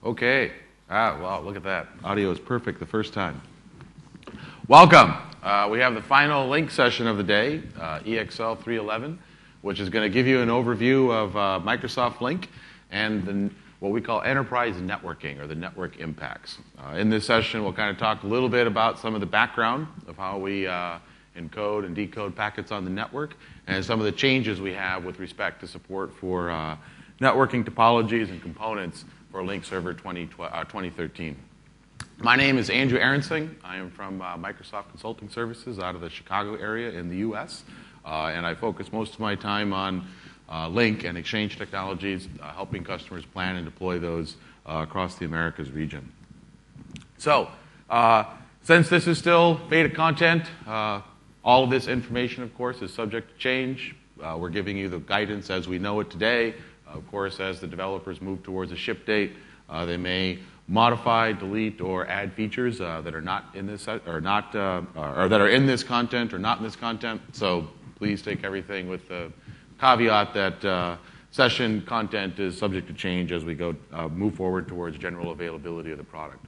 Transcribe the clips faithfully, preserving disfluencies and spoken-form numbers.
Okay. Ah, wow, look at that. Audio is perfect the first time. Welcome. Uh, we have the final link session of the day, uh, E X L three eleven, which is going to give you an overview of uh, Microsoft Lync and the, what we call enterprise networking, or the network impacts. Uh, in this session, we'll kind of talk a little bit about some of the background of how we uh, encode and decode packets on the network, and some of the changes we have with respect to support for uh, networking topologies and components for Lync Server twenty thirteen. My name is Andrew Aronson. I am from uh, Microsoft Consulting Services out of the Chicago area in the U S, uh, and I focus most of my time on uh, Lync and Exchange technologies, uh, helping customers plan and deploy those uh, across the Americas region. So, uh, since this is still beta content, uh, all of this information, of course, is subject to change. Uh, we're giving you the guidance as we know it today. Of course, as the developers move towards a ship date, uh, they may modify, delete, or add features uh, that are not in this or not uh, or that are in this content or not in this content. So please take everything with the caveat that uh, session content is subject to change as we go uh, move forward towards general availability of the product.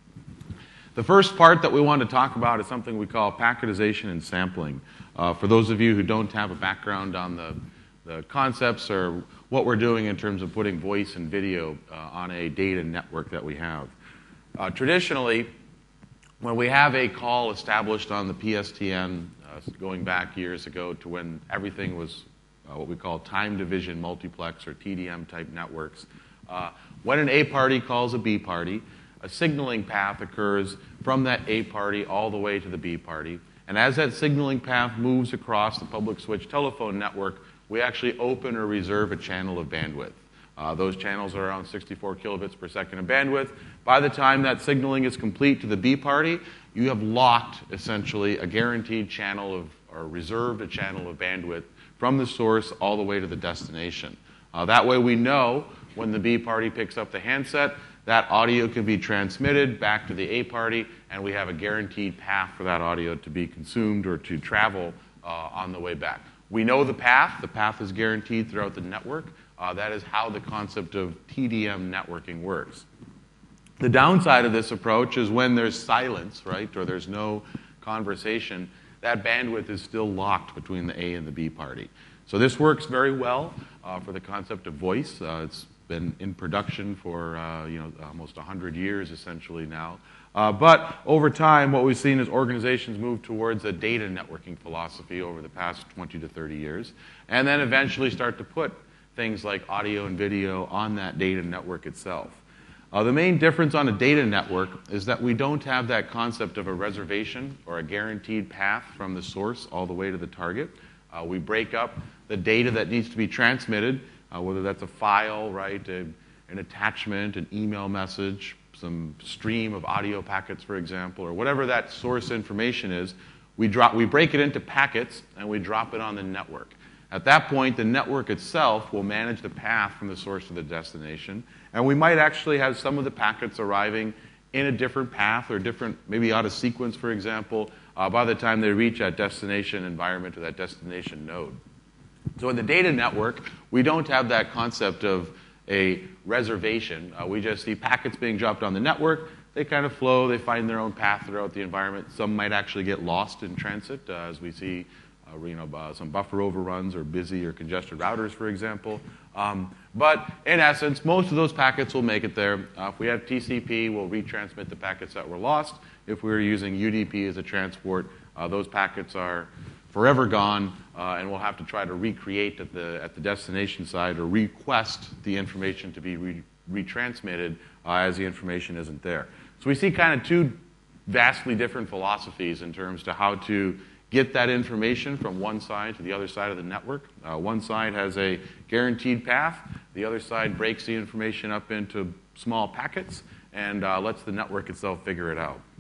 The first part that we want to talk about is something we call packetization and sampling. Uh, for those of you who don't have a background on the the concepts or what we're doing in terms of putting voice and video uh, on a data network that we have. Uh, traditionally, when we have a call established on the P S T N, uh, going back years ago to when everything was uh, what we call time division multiplex or T D M type networks, uh, when an A party calls a B party, a signaling path occurs from that A party all the way to the B party. And as that signaling path moves across the public switch telephone network, we actually open or reserve a channel of bandwidth. Uh, those channels are around sixty-four kilobits per second of bandwidth. By the time that signaling is complete to the B party, you have locked, essentially, a guaranteed channel of, or reserved a channel of bandwidth from the source all the way to the destination. Uh, that way we know when the B party picks up the handset, that audio can be transmitted back to the A party, and we have a guaranteed path for that audio to be consumed or to travel uh, on the way back. We know the path. The path is guaranteed throughout the network. Uh, that is how the concept of T D M networking works. The downside of this approach is when there's silence, right, or there's no conversation, that bandwidth is still locked between the A and the B party. So this works very well uh, for the concept of voice. Uh, it's been in production for uh, you know almost one hundred years essentially now. Uh, but over time, what we've seen is organizations move towards a data networking philosophy over the past twenty to thirty years, and then eventually start to put things like audio and video on that data network itself. Uh, the main difference on a data network is that we don't have that concept of a reservation or a guaranteed path from the source all the way to the target. Uh, we break up the data that needs to be transmitted, uh, whether that's a file, right, a, an attachment, an email message, some stream of audio packets, for example, or whatever that source information is. We, drop, we break it into packets, and we drop it on the network. At that point, the network itself will manage the path from the source to the destination, and we might actually have some of the packets arriving in a different path or different, maybe out of sequence, for example, uh, by the time they reach that destination environment or that destination node. So in the data network, we don't have that concept of a reservation. Uh, we just see packets being dropped on the network. They kind of flow. They find their own path throughout the environment. Some might actually get lost in transit, uh, as we see uh, you know, uh, some buffer overruns or busy or congested routers, for example. Um, but in essence, most of those packets will make it there. Uh, if we have T C P, we'll retransmit the packets that were lost. If we were using U D P as a transport, uh, those packets are forever gone, uh, and we'll have to try to recreate at the at the destination side or request the information to be re retransmitted uh, as the information isn't there. So we see kind of two vastly different philosophies in terms to how to get that information from one side to the other side of the network. Uh, one side has a guaranteed path. The other side breaks the information up into small packets and uh, lets the network itself figure it out.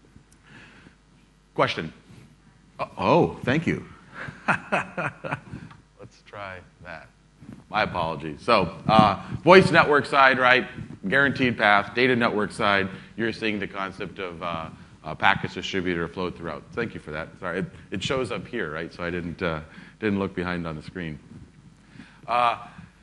Question? Uh, oh, thank you. Let's try that. My apologies. So, uh, voice network side, right? Guaranteed path. Data network side, you're seeing the concept of uh, uh, packets distributed or flowed throughout. Thank you for that. Sorry, it, it shows up here, right? So I didn't uh, didn't look behind on the screen. Uh,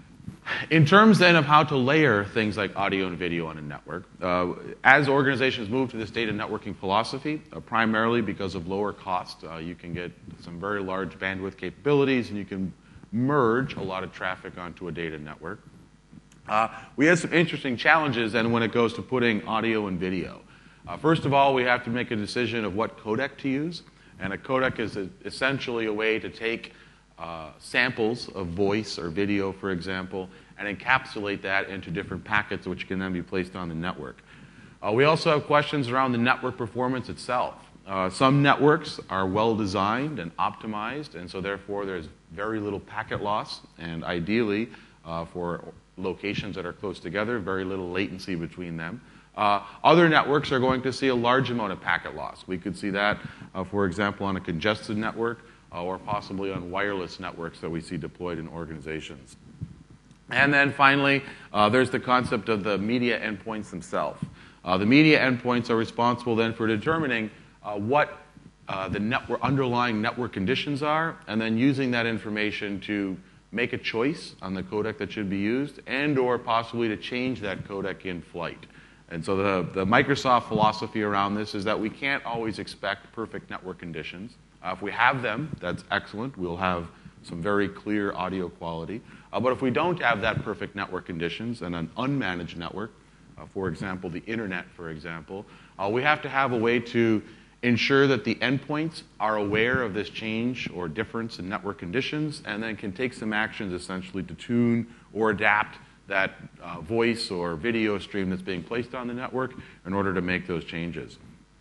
In terms then of how to layer things like audio and video on a network, uh, as organizations move to this data networking philosophy, uh, primarily because of lower cost, uh, you can get some very large bandwidth capabilities and you can merge a lot of traffic onto a data network. Uh, we have some interesting challenges then when it goes to putting audio and video. Uh, first of all, we have to make a decision of what codec to use, and a codec is a, essentially a way to take Uh, samples of voice or video, for example, and encapsulate that into different packets which can then be placed on the network. Uh, we also have questions around the network performance itself. Uh, some networks are well designed and optimized, and so therefore there's very little packet loss, and ideally uh, for locations that are close together, very little latency between them. Uh, other networks are going to see a large amount of packet loss. We could see that, uh, for example, on a congested network, Uh, or possibly on wireless networks that we see deployed in organizations. And then finally, uh, there's the concept of the media endpoints themselves. Uh, the media endpoints are responsible then for determining uh, what uh, the network, underlying network conditions are, and then using that information to make a choice on the codec that should be used, and or possibly to change that codec in flight. And so the, the Microsoft philosophy around this is that we can't always expect perfect network conditions. Uh, if we have them, that's excellent. We'll have some very clear audio quality. Uh, but if we don't have that perfect network conditions and an unmanaged network, uh, for example, the internet, for example, uh, we have to have a way to ensure that the endpoints are aware of this change or difference in network conditions and then can take some actions essentially to tune or adapt that uh, voice or video stream that's being placed on the network in order to make those changes.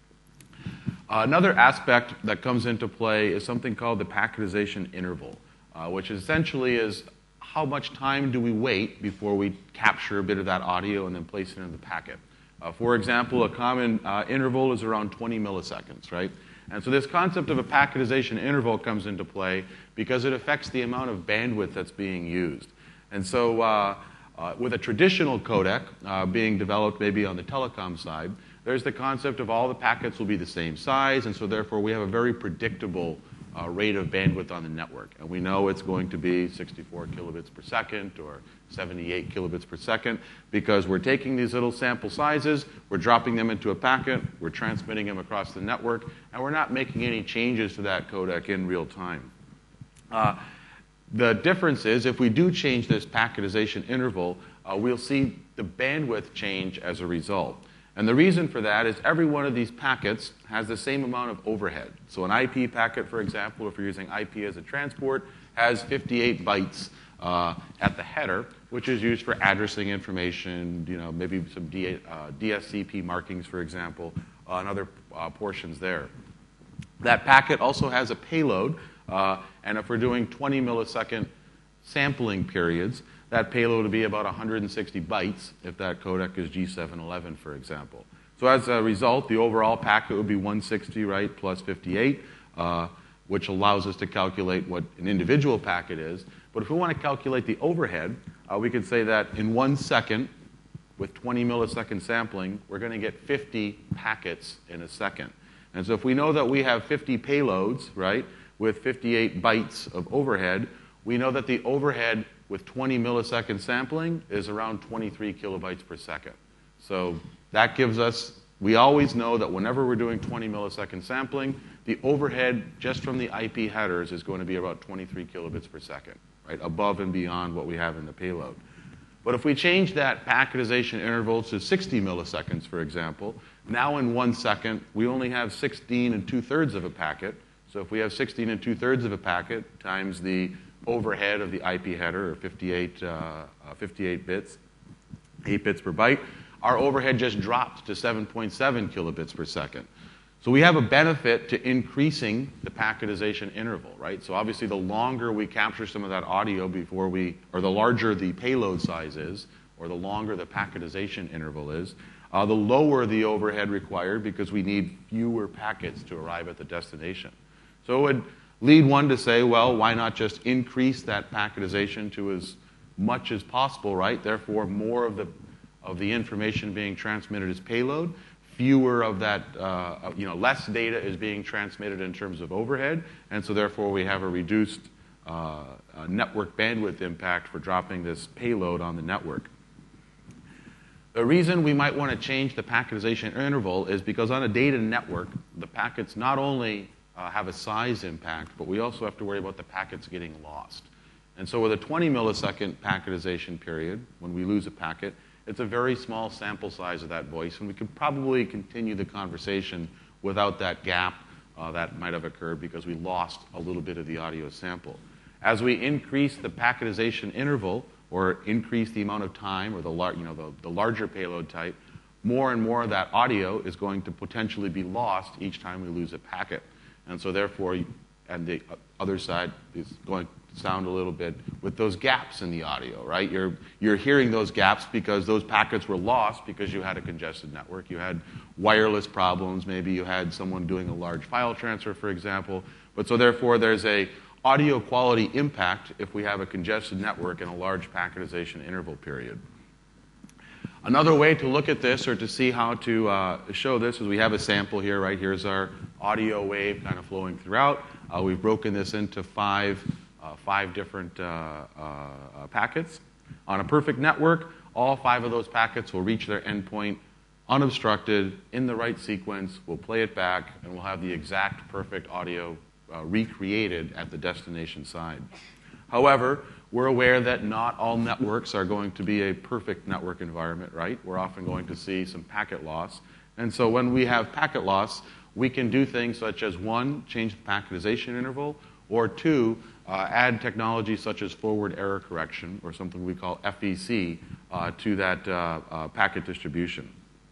Uh, another aspect that comes into play is something called the packetization interval, uh, which essentially is how much time do we wait before we capture a bit of that audio and then place it into the packet. Uh, for example, a common uh, interval is around twenty milliseconds, right? And so this concept of a packetization interval comes into play because it affects the amount of bandwidth that's being used. And so uh, uh, with a traditional codec uh, being developed maybe on the telecom side, there's the concept of all the packets will be the same size, and so therefore we have a very predictable uh, rate of bandwidth on the network. And we know it's going to be sixty-four kilobits per second or seventy-eight kilobits per second because we're taking these little sample sizes, we're dropping them into a packet, we're transmitting them across the network, and we're not making any changes to that codec in real time. Uh, the difference is if we do change this packetization interval, uh, we'll see the bandwidth change as a result. And the reason for that is every one of these packets has the same amount of overhead. So an I P packet, for example, if you're using I P as a transport, has fifty-eight bytes uh, at the header, which is used for addressing information, you know, maybe some D, uh, D S C P markings, for example, uh, and other uh, portions there. That packet also has a payload, uh, and if we're doing twenty millisecond sampling periods, that payload will be about one hundred sixty bytes if that codec is G seven eleven, for example. So as a result, the overall packet would be one hundred sixty, right, plus fifty-eight, uh, which allows us to calculate what an individual packet is. But if we want to calculate the overhead, uh, we could say that in one second, with twenty millisecond sampling, we're going to get fifty packets in a second. And so if we know that we have fifty payloads, right, with fifty-eight bytes of overhead, we know that the overhead with twenty millisecond sampling is around twenty-three kilobytes per second. So that gives us, we always know that whenever we're doing twenty millisecond sampling, the overhead just from the I P headers is going to be about twenty-three kilobits per second, right, above and beyond what we have in the payload. But if we change that packetization interval to sixty milliseconds, for example, now in one second, we only have sixteen and two-thirds of a packet. So if we have sixteen and two-thirds of a packet times the overhead of the I P header, or fifty-eight, uh, uh, fifty-eight bits, eight bits per byte, our overhead just dropped to seven point seven kilobits per second. So we have a benefit to increasing the packetization interval, right? So obviously the longer we capture some of that audio before we, or the larger the payload size is, or the longer the packetization interval is, uh, the lower the overhead required because we need fewer packets to arrive at the destination. So it would lead one to say, well, why not just increase that packetization to as much as possible, right? Therefore, more of the, of the information being transmitted as payload, fewer of that, uh, you know, less data is being transmitted in terms of overhead, and so therefore we have a reduced uh, uh, network bandwidth impact for dropping this payload on the network. The reason we might want to change the packetization interval is because on a data network, the packets not only uh, have a size impact, but we also have to worry about the packets getting lost. And so with a twenty millisecond packetization period, when we lose a packet, it's a very small sample size of that voice, and we could probably continue the conversation without that gap uh, that might have occurred because we lost a little bit of the audio sample. As we increase the packetization interval, or increase the amount of time, or the, lar- you know, the, the larger payload type, more and more of that audio is going to potentially be lost each time we lose a packet. And so therefore, and the other side is going to sound a little bit with those gaps in the audio, right? You're, you're hearing those gaps because those packets were lost because you had a congested network. You had wireless problems. Maybe you had someone doing a large file transfer, for example. But so therefore, there's a audio quality impact if we have a congested network and a large packetization interval period. Another way to look at this or to see how to uh, show this is we have a sample here, right? Here's our audio wave kind of flowing throughout. Uh, we've broken this into five, uh, five different uh, uh, packets. On a perfect network, all five of those packets will reach their endpoint unobstructed, in the right sequence. We'll play it back, and we'll have the exact perfect audio uh, recreated at the destination side. However, we're aware that not all networks are going to be a perfect network environment, right? We're often going to see some packet loss. And so when we have packet loss, we can do things such as, one, change the packetization interval, or two, uh, add technology such as forward error correction, or something we call F E C, uh, to that uh, uh, packet distribution.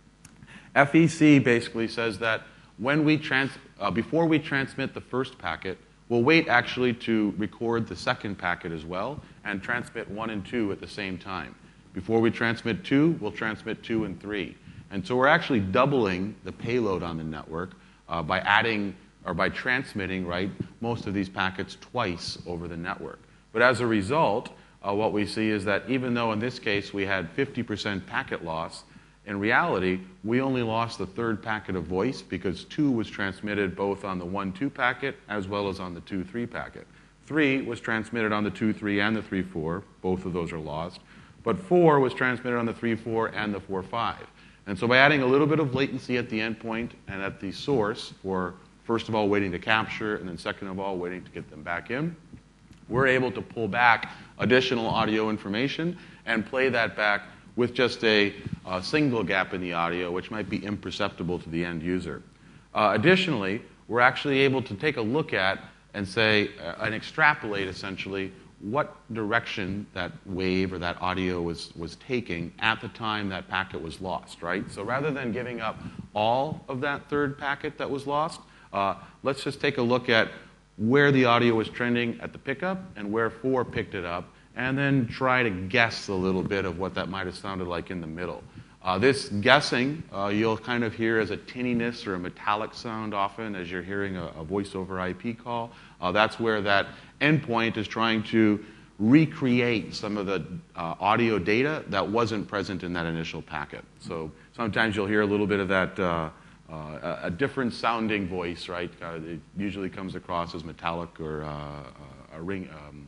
F E C basically says that when we trans- uh, before we transmit the first packet, we'll wait actually to record the second packet as well and transmit one and two at the same time. Before we transmit two, we'll transmit two and three. And so we're actually doubling the payload on the network uh, by adding or by transmitting, right, most of these packets twice over the network. But as a result, uh, what we see is that even though in this case we had fifty percent packet loss, in reality, we only lost the third packet of voice because two was transmitted both on the one two packet as well as on the two three packet. Three was transmitted on the two three and the three four. Both of those are lost. But four was transmitted on the three four and the four five. And so by adding a little bit of latency at the endpoint and at the source for, first of all, waiting to capture, and then second of all, waiting to get them back in, we're able to pull back additional audio information and play that back with just a, a single gap in the audio, which might be imperceptible to the end user. Uh, additionally, we're actually able to take a look at and say, uh, and extrapolate essentially what direction that wave or that audio was, was taking at the time that packet was lost, right? So rather than giving up all of that third packet that was lost, uh, let's just take a look at where the audio was trending at the pickup and where four picked it up, and then try to guess a little bit of what that might have sounded like in the middle. Uh, this guessing, uh, you'll kind of hear as a tinniness or a metallic sound often as you're hearing a, a voice over I P call. Uh, that's where that endpoint is trying to recreate some of the uh, audio data that wasn't present in that initial packet. So sometimes you'll hear a little bit of that, uh, uh, a different sounding voice, right? Uh, it usually comes across as metallic or uh, a ring. Um,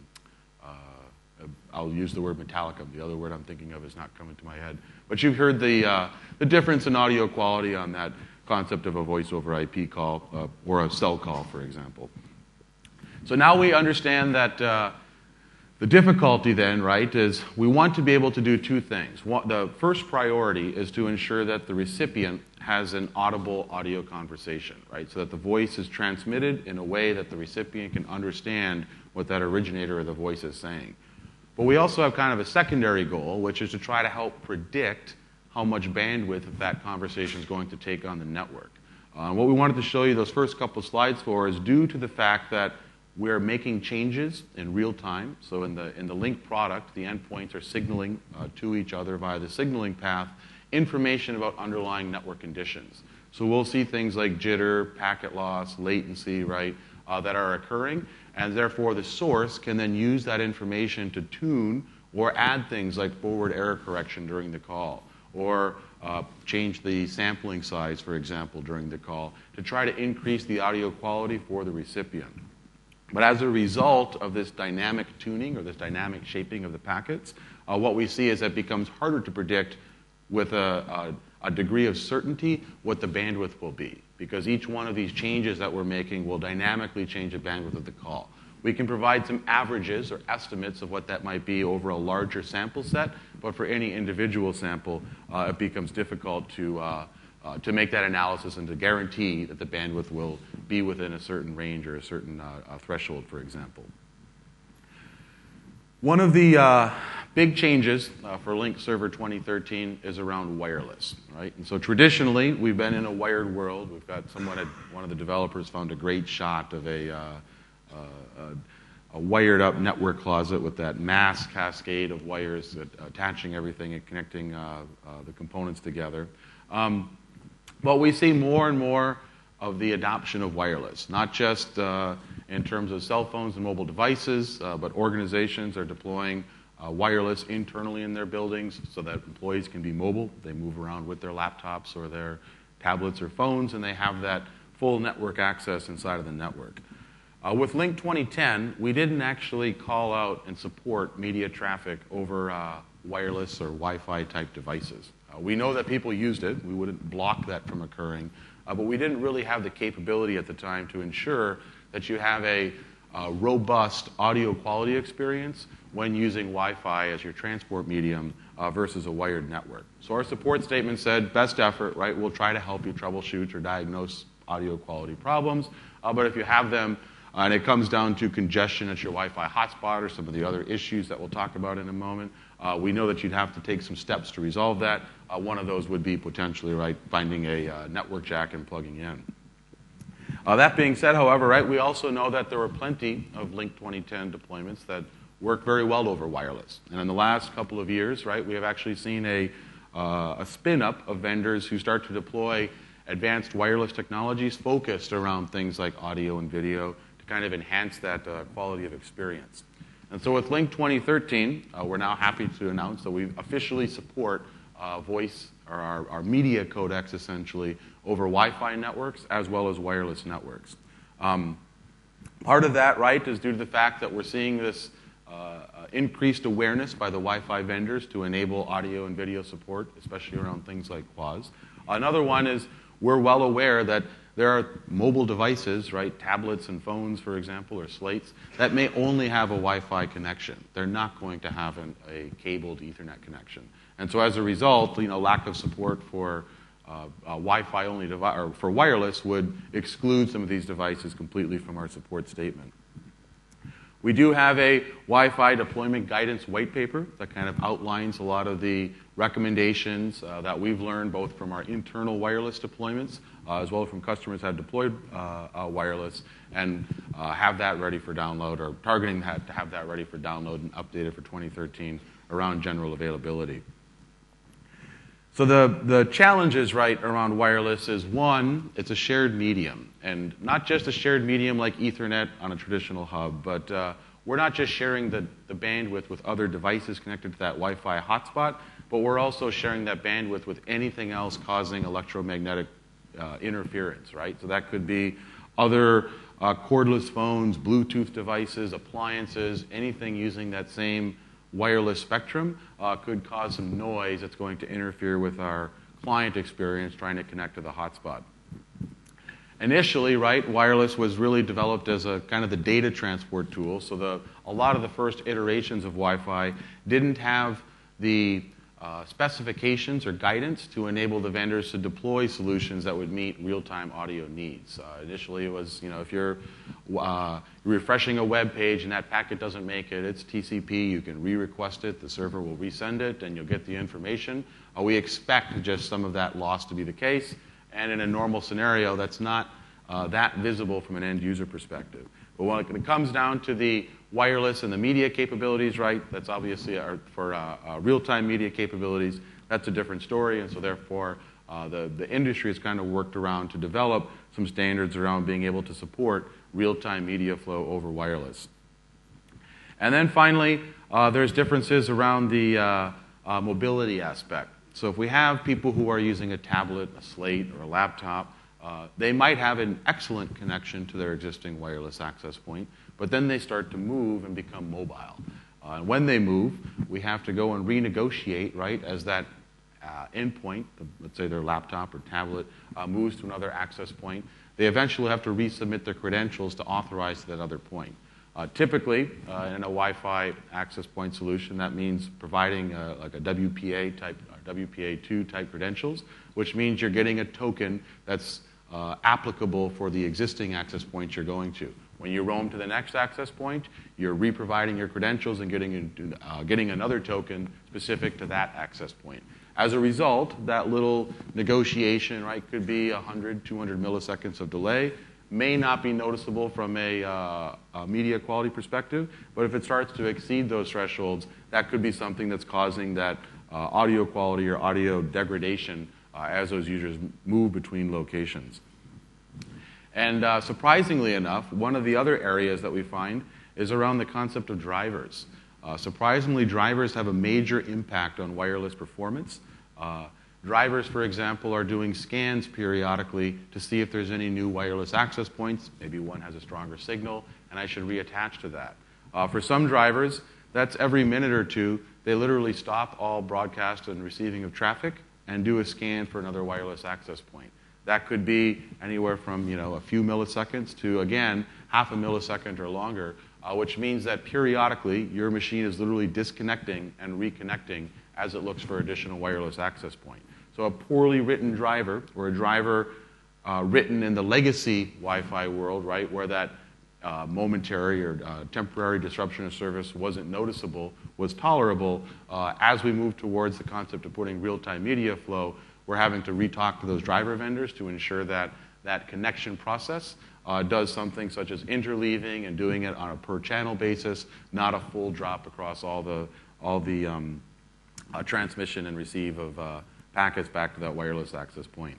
I'll use the word metallica. The other word I'm thinking of is not coming to my head. But you've heard the, uh, the difference in audio quality on that concept of a voice over I P call uh, or a cell call, for example. So now we understand that uh, the difficulty then, right, is we want to be able to do two things. One, the first priority is to ensure that the recipient has an audible audio conversation, right, so that the voice is transmitted in a way that the recipient can understand what that originator of the voice is saying. But we also have kind of a secondary goal, which is to try to help predict how much bandwidth that conversation is going to take on the network. Uh, what we wanted to show you those first couple of slides for is due to the fact that we're making changes in real time. So in the, in the link product, the endpoints are signaling uh, to each other via the signaling path information about underlying network conditions. So we'll see things like jitter, packet loss, latency, right, uh, that are occurring. And therefore, the source can then use that information to tune or add things like forward error correction during the call, or uh, change the sampling size, for example, during the call, to try to increase the audio quality for the recipient. But as a result of this dynamic tuning or this dynamic shaping of the packets, uh, what we see is that it becomes harder to predict with a, a, a degree of certainty what the bandwidth will be, because each one of these changes that we're making will dynamically change the bandwidth of the call. We can provide some averages or estimates of what that might be over a larger sample set, but for any individual sample, uh, it becomes difficult to, uh, uh, to make that analysis and to guarantee that the bandwidth will be within a certain range or a certain uh, a threshold, for example. One of the uh, big changes uh, for Link Server twenty thirteen is around wireless, right? And so traditionally, we've been in a wired world. We've got someone, at, one of the developers found a great shot of a, uh, uh, a, a wired-up network closet with that mass cascade of wires that, attaching everything and connecting uh, uh, the components together. Um, but we see more and more of the adoption of wireless, not just uh, in terms of cell phones and mobile devices, uh, but organizations are deploying uh, wireless internally in their buildings so that employees can be mobile. They move around with their laptops or their tablets or phones, and they have that full network access inside of the network. Uh, with Link twenty ten, we didn't actually call out and support media traffic over uh, wireless or Wi-Fi type devices. Uh, we know that people used it. We wouldn't block that from occurring. Uh, but we didn't really have the capability at the time to ensure that you have a uh, robust audio quality experience when using Wi-Fi as your transport medium uh, versus a wired network. So our support statement said, best effort, right? We'll try to help you troubleshoot or diagnose audio quality problems. Uh, but if you have them, uh, and it comes down to congestion at your Wi-Fi hotspot or some of the other issues that we'll talk about in a moment, Uh, we know that you'd have to take some steps to resolve that. Uh, one of those would be potentially, right, finding a uh, network jack and plugging in. Uh, that being said, however, right, we also know that there were plenty of Link twenty ten deployments that work very well over wireless. And in the last couple of years, right, we have actually seen a, uh, a spin-up of vendors who start to deploy advanced wireless technologies focused around things like audio and video to kind of enhance that uh, quality of experience. And so with Link twenty thirteen, uh, we're now happy to announce that we officially support uh, voice, or our, our media codecs essentially, over Wi-Fi networks as well as wireless networks. Um, part of that, right, is due to the fact that we're seeing this uh, uh, increased awareness by the Wi-Fi vendors to enable audio and video support, especially around things like Q A S. Another one is we're well aware that there are mobile devices, right, tablets and phones, for example, or slates, that may only have a Wi-Fi connection. They're not going to have an, a cabled Ethernet connection. And so as a result, you know, lack of support for uh, uh, Wi-Fi only device, or for wireless would exclude some of these devices completely from our support statement. We do have a Wi-Fi deployment guidance white paper that kind of outlines a lot of the recommendations uh, that we've learned both from our internal wireless deployments uh, as well as from customers that have deployed uh, uh, wireless, and uh, have that ready for download, or targeting that to have that ready for download and updated for twenty thirteen around general availability. So the, the challenges, right, around wireless is, one, it's a shared medium. And not just a shared medium like Ethernet on a traditional hub, but uh, we're not just sharing the, the bandwidth with other devices connected to that Wi-Fi hotspot, but we're also sharing that bandwidth with anything else causing electromagnetic uh, interference, right? So that could be other uh, cordless phones, Bluetooth devices, appliances, anything using that same wireless spectrum uh, could cause some noise that's going to interfere with our client experience trying to connect to the hotspot. Initially, right, wireless was really developed as a kind of the data transport tool. So the, a lot of the first iterations of Wi-Fi didn't have the uh, specifications or guidance to enable the vendors to deploy solutions that would meet real-time audio needs. Uh, initially, it was, you know, if you're uh, refreshing a web page and that packet doesn't make it, it's T C P. You can re-request it. The server will resend it, and you'll get the information. Uh, we expect just some of that loss to be the case. And in a normal scenario, that's not uh, that visible from an end user perspective. But when it comes down to the wireless and the media capabilities, right, that's obviously our, for uh, uh, real-time media capabilities, that's a different story. And so therefore, uh, the, the industry has kind of worked around to develop some standards around being able to support real-time media flow over wireless. And then finally, uh, there's differences around the uh, uh, mobility aspect. So if we have people who are using a tablet, a slate, or a laptop, uh, they might have an excellent connection to their existing wireless access point, but then they start to move and become mobile. Uh, and when they move, we have to go and renegotiate, right, as that uh, endpoint, the, let's say their laptop or tablet, uh, moves to another access point. They eventually have to resubmit their credentials to authorize to that other point. Uh, typically, uh, in a Wi-Fi access point solution, that means providing uh, like a W P A type, or W P A two type credentials, which means you're getting a token that's uh, applicable for the existing access point you're going to. When you roam to the next access point, you're re-providing your credentials and getting, uh, getting another token specific to that access point. As a result, that little negotiation, right, could be one hundred, two hundred milliseconds of delay. May not be noticeable from a, uh, a media quality perspective, but if it starts to exceed those thresholds, that could be something that's causing that uh, audio quality or audio degradation uh, as those users move between locations. And uh, surprisingly enough, one of the other areas that we find is around the concept of drivers. Uh, surprisingly, drivers have a major impact on wireless performance. Uh, Drivers, for example, are doing scans periodically to see if there's any new wireless access points. Maybe one has a stronger signal, and I should reattach to that. Uh, for some drivers, that's every minute or two. They literally stop all broadcast and receiving of traffic and do a scan for another wireless access point. That could be anywhere from, you know, a few milliseconds to, again, half a millisecond or longer, uh, which means that periodically your machine is literally disconnecting and reconnecting as it looks for additional wireless access point. So a poorly written driver, or a driver uh, written in the legacy Wi-Fi world, right, where that uh, momentary or uh, temporary disruption of service wasn't noticeable, was tolerable. Uh, as we move towards the concept of putting real-time media flow, we're having to re-talk to those driver vendors to ensure that that connection process uh, does something such as interleaving and doing it on a per-channel basis, not a full drop across all the, all the um, uh, transmission and receive of uh, packets back to that wireless access point.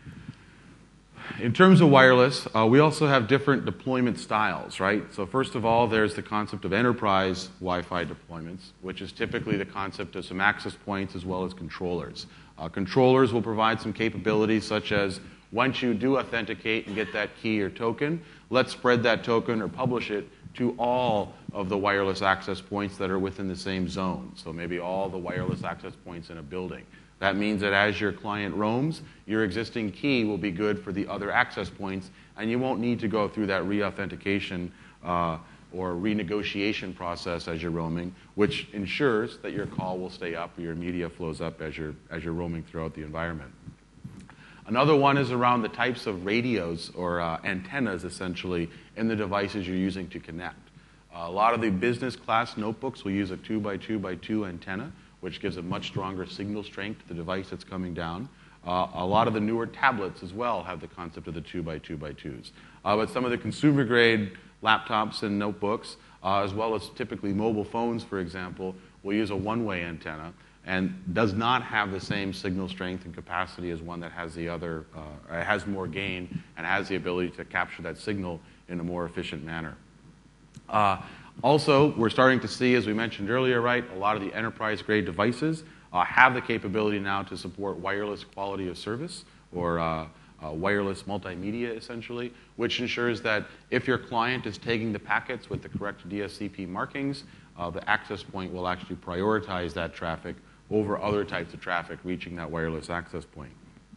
In terms of wireless, uh, we also have different deployment styles, right? So first of all, there's the concept of enterprise Wi-Fi deployments, which is typically the concept of some access points as well as controllers. Uh, controllers will provide some capabilities such as once you do authenticate and get that key or token, let's spread that token or publish it to all of the wireless access points that are within the same zone. So maybe all the wireless access points in a building. That means that as your client roams, your existing key will be good for the other access points, and you won't need to go through that re-authentication uh, or renegotiation process as you're roaming, which ensures that your call will stay up or your media flows up as you're, as you're roaming throughout the environment. Another one is around the types of radios or uh, antennas, essentially, in the devices you're using to connect. Uh, a lot of the business class notebooks will use a two by two by two antenna, which gives a much stronger signal strength to the device that's coming down. Uh, a lot of the newer tablets as well have the concept of the two by two by twos. Uh, but some of the consumer-grade laptops and notebooks, uh, as well as typically mobile phones, for example, will use a one-way antenna and does not have the same signal strength and capacity as one that has the other, uh, has more gain and has the ability to capture that signal in a more efficient manner. Uh, Also, we're starting to see, as we mentioned earlier, right, a lot of the enterprise-grade devices uh, have the capability now to support wireless quality of service or uh, uh, wireless multimedia, essentially, which ensures that if your client is taking the packets with the correct D S C P markings, uh, the access point will actually prioritize that traffic over other types of traffic reaching that wireless access point.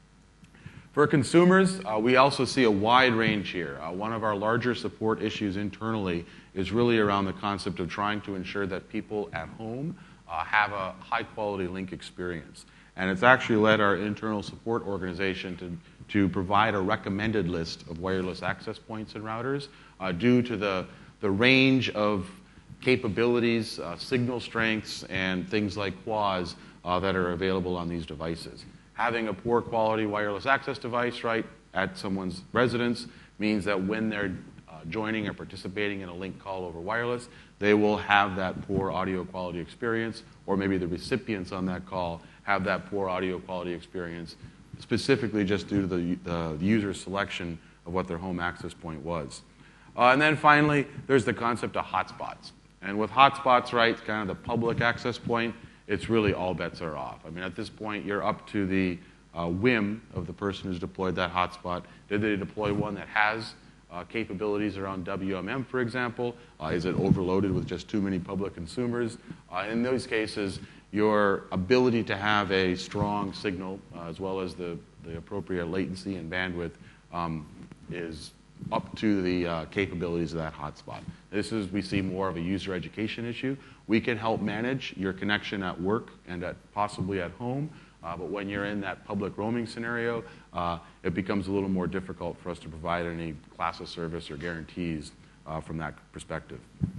For consumers, uh, we also see a wide range here. Uh, one of our larger support issues internally is really around the concept of trying to ensure that people at home uh, have a high-quality link experience. And it's actually led our internal support organization to, to provide a recommended list of wireless access points and routers uh, due to the, the range of capabilities, uh, signal strengths, and things like Q A S uh, that are available on these devices. Having a poor quality wireless access device, right, at someone's residence means that when they're uh, joining or participating in a link call over wireless, they will have that poor audio quality experience, or maybe the recipients on that call have that poor audio quality experience, specifically just due to the, the user selection of what their home access point was. Uh, and then finally, there's the concept of hotspots. And with hotspots, right, kind of the public access point, it's really all bets are off. I mean, at this point, you're up to the uh, whim of the person who's deployed that hotspot. Did they deploy one that has uh, capabilities around W M M, for example. Uh, is it overloaded with just too many public consumers? Uh, in those cases, your ability to have a strong signal, uh, as well as the, the appropriate latency and bandwidth, um, is up to the uh, capabilities of that hotspot. This is, we see more of a user education issue. We can help manage your connection at work and at possibly at home, uh, but when you're in that public roaming scenario, uh, it becomes a little more difficult for us to provide any class of service or guarantees uh, from that perspective.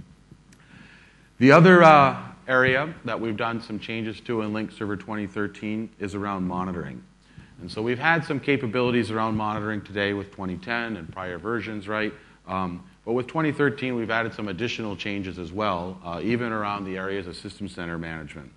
The other uh, area that we've done some changes to in Link Server twenty thirteen is around monitoring. And so we've had some capabilities around monitoring today with twenty ten and prior versions, right? Um, but with twenty thirteen, we've added some additional changes as well, uh, even around the areas of System Center management.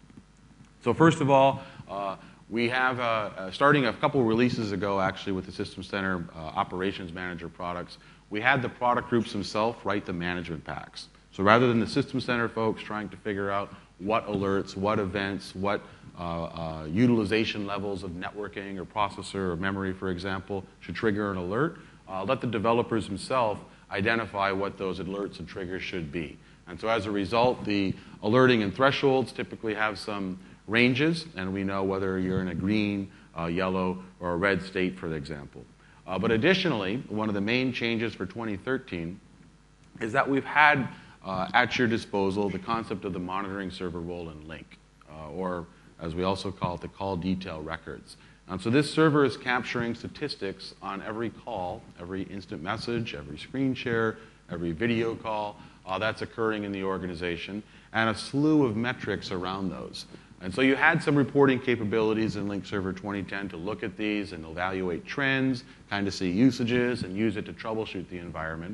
So first of all, uh, we have, uh, uh, starting a couple releases ago, actually, with the System Center uh, Operations Manager products, we had the product groups themselves write the management packs. So rather than the System Center folks trying to figure out what alerts, what events, what uh, uh, utilization levels of networking or processor or memory, for example, should trigger an alert, uh, let the developers themselves identify what those alerts and triggers should be. And so as a result, the alerting and thresholds typically have some ranges, and we know whether you're in a green, uh, yellow, or a red state, for example. Uh, but additionally, one of the main changes for twenty thirteen is that we've had uh, at your disposal the concept of the monitoring server role in Link, uh, or as we also call it, the call detail records. And so this server is capturing statistics on every call, every instant message, every screen share, every video call uh, that's occurring in the organization, and a slew of metrics around those. And so you had some reporting capabilities in Link Server twenty ten to look at these and evaluate trends, kind of see usages, and use it to troubleshoot the environment.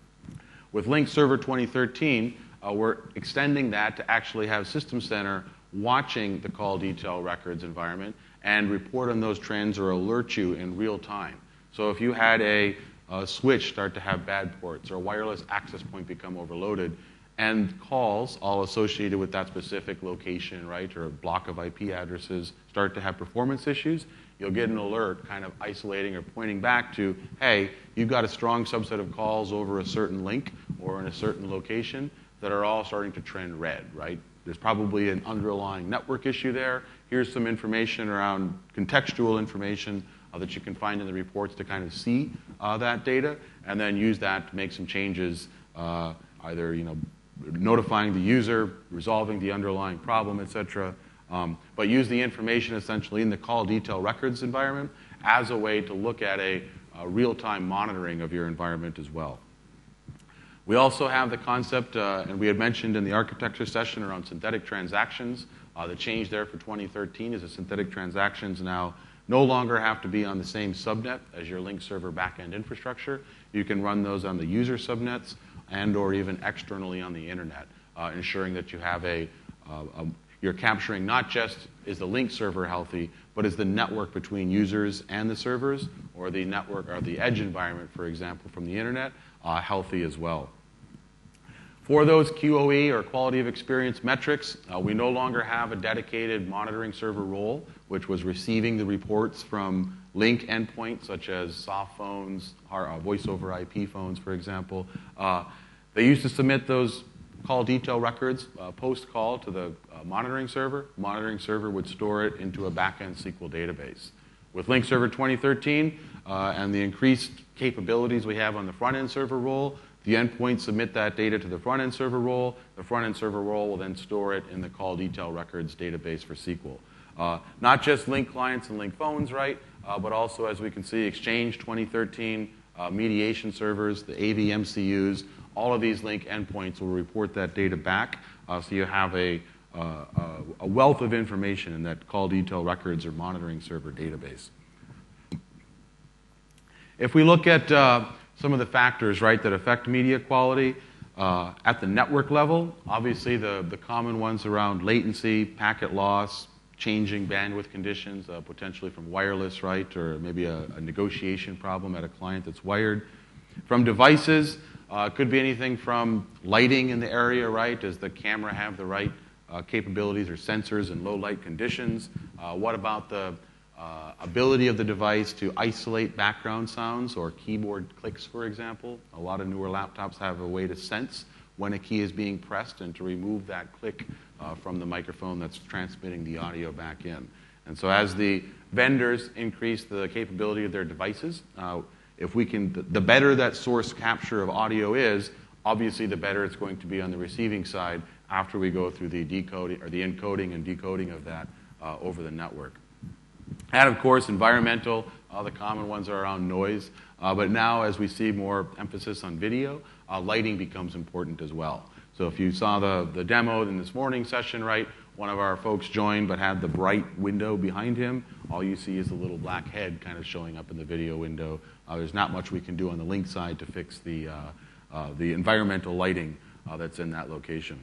With Link Server twenty thirteen, uh, we're extending that to actually have System Center watching the call detail records environment and report on those trends or alert you in real time. So if you had a, a switch start to have bad ports or a wireless access point become overloaded, and calls all associated with that specific location, right, or a block of I P addresses start to have performance issues, you'll get an alert kind of isolating or pointing back to, hey, you've got a strong subset of calls over a certain link or in a certain location that are all starting to trend red, right? There's probably an underlying network issue there. Here's some information around contextual information uh, that you can find in the reports to kind of see uh, that data, and then use that to make some changes, uh, either, you know, notifying the user, resolving the underlying problem, et cetera. Um, but use the information essentially in the call detail records environment as a way to look at a, a real-time monitoring of your environment as well. We also have the concept, uh, and we had mentioned in the architecture session around synthetic transactions. Uh, the change there for twenty thirteen is that synthetic transactions now no longer have to be on the same subnet as your Link Server backend infrastructure. You can run those on the user subnets and or even externally on the internet, uh, ensuring that you have a, uh, a, you're capturing not just is the Link server healthy, but is the network between users and the servers, or the network or the edge environment, for example, from the internet, uh, healthy as well. For those Q O E or quality of experience metrics, uh, we no longer have a dedicated monitoring server role, which was receiving the reports from Link endpoints, such as soft phones, or, uh, voice over I P phones, for example. Uh, they used to submit those call detail records uh, post-call to the uh, monitoring server. Monitoring server would store it into a backend S Q L database. With Link Server twenty thirteen uh, and the increased capabilities we have on the front-end server role, the endpoints submit that data to the front-end server role. The front-end server role will then store it in the call detail records database for S Q L. Uh, not just Link clients and Link phones, right? Uh, but also, as we can see, Exchange twenty thirteen, uh, mediation servers, the A V M C Us, all of these Link endpoints will report that data back. Uh, so you have a, uh, a wealth of information in that call detail records or monitoring server database. If we look at uh, some of the factors, right, that affect media quality uh, at the network level, obviously the, the common ones around latency, packet loss, changing bandwidth conditions, uh, potentially from wireless, right, or maybe a, a negotiation problem at a client that's wired. From devices, uh, it could be anything from lighting in the area, right? Does the camera have the right uh, capabilities or sensors in low light conditions? Uh, what about the uh, ability of the device to isolate background sounds or keyboard clicks, for example. A lot of newer laptops have a way to sense when a key is being pressed and to remove that click uh, from the microphone that's transmitting the audio back in. And so as the vendors increase the capability of their devices, uh, if we can, the better that source capture of audio is, obviously the better it's going to be on the receiving side after we go through the decoding or the encoding and decoding of that uh, over the network. And of course, environmental, uh, the common ones are around noise. Uh, but now, as we see more emphasis on video, uh, lighting becomes important as well. So if you saw the, the demo in this morning's session, right, one of our folks joined but had the bright window behind him. All you see is a little black head kind of showing up in the video window. Uh, there's not much we can do on the link side to fix the, uh, uh, the environmental lighting uh, that's in that location.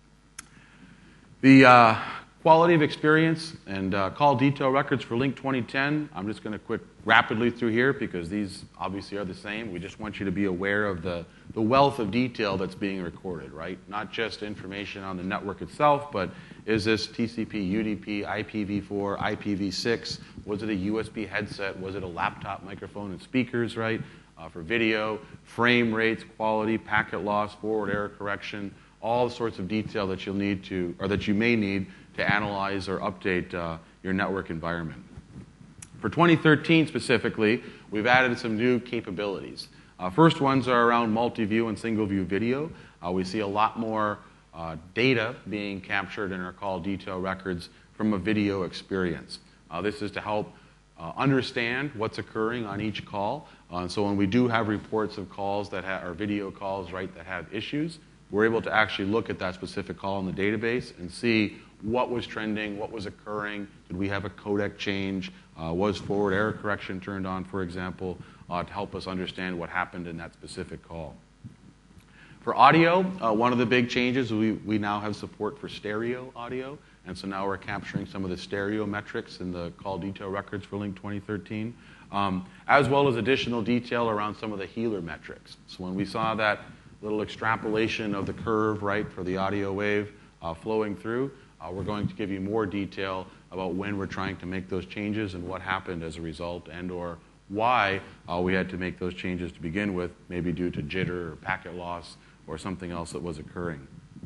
The uh, quality of experience and uh, call detail records for Link twenty ten, I'm just going to quick rapidly through here because these obviously are the same. We just want you to be aware of the, the wealth of detail that's being recorded, right? Not just information on the network itself, but is this T C P, U D P, I P v four, I P v six? Was it a U S B headset? Was it a laptop microphone and speakers, right? Uh, for video, frame rates, quality, packet loss, forward error correction, all the sorts of detail that you'll need to, or that you may need to analyze or update uh, your network environment. For twenty thirteen specifically, we've added some new capabilities. Uh, first ones are around multi-view and single-view video. Uh, we see a lot more uh, data being captured in our call detail records from a video experience. Uh, this is to help uh, understand what's occurring on each call. Uh, so when we do have reports of calls that have, or video calls, right, that have issues, we're able to actually look at that specific call in the database and see what was trending, what was occurring, did we have a codec change, uh, was forward error correction turned on, for example, uh, to help us understand what happened in that specific call. For audio, uh, one of the big changes, we, we now have support for stereo audio, and so now we're capturing some of the stereo metrics in the call detail records for Link twenty thirteen, um, as well as additional detail around some of the healer metrics. So when we saw that little extrapolation of the curve, right, for the audio wave uh, flowing through, uh, we're going to give you more detail about when we're trying to make those changes and what happened as a result, and or why uh, we had to make those changes to begin with, maybe due to jitter or packet loss or something else that was occurring.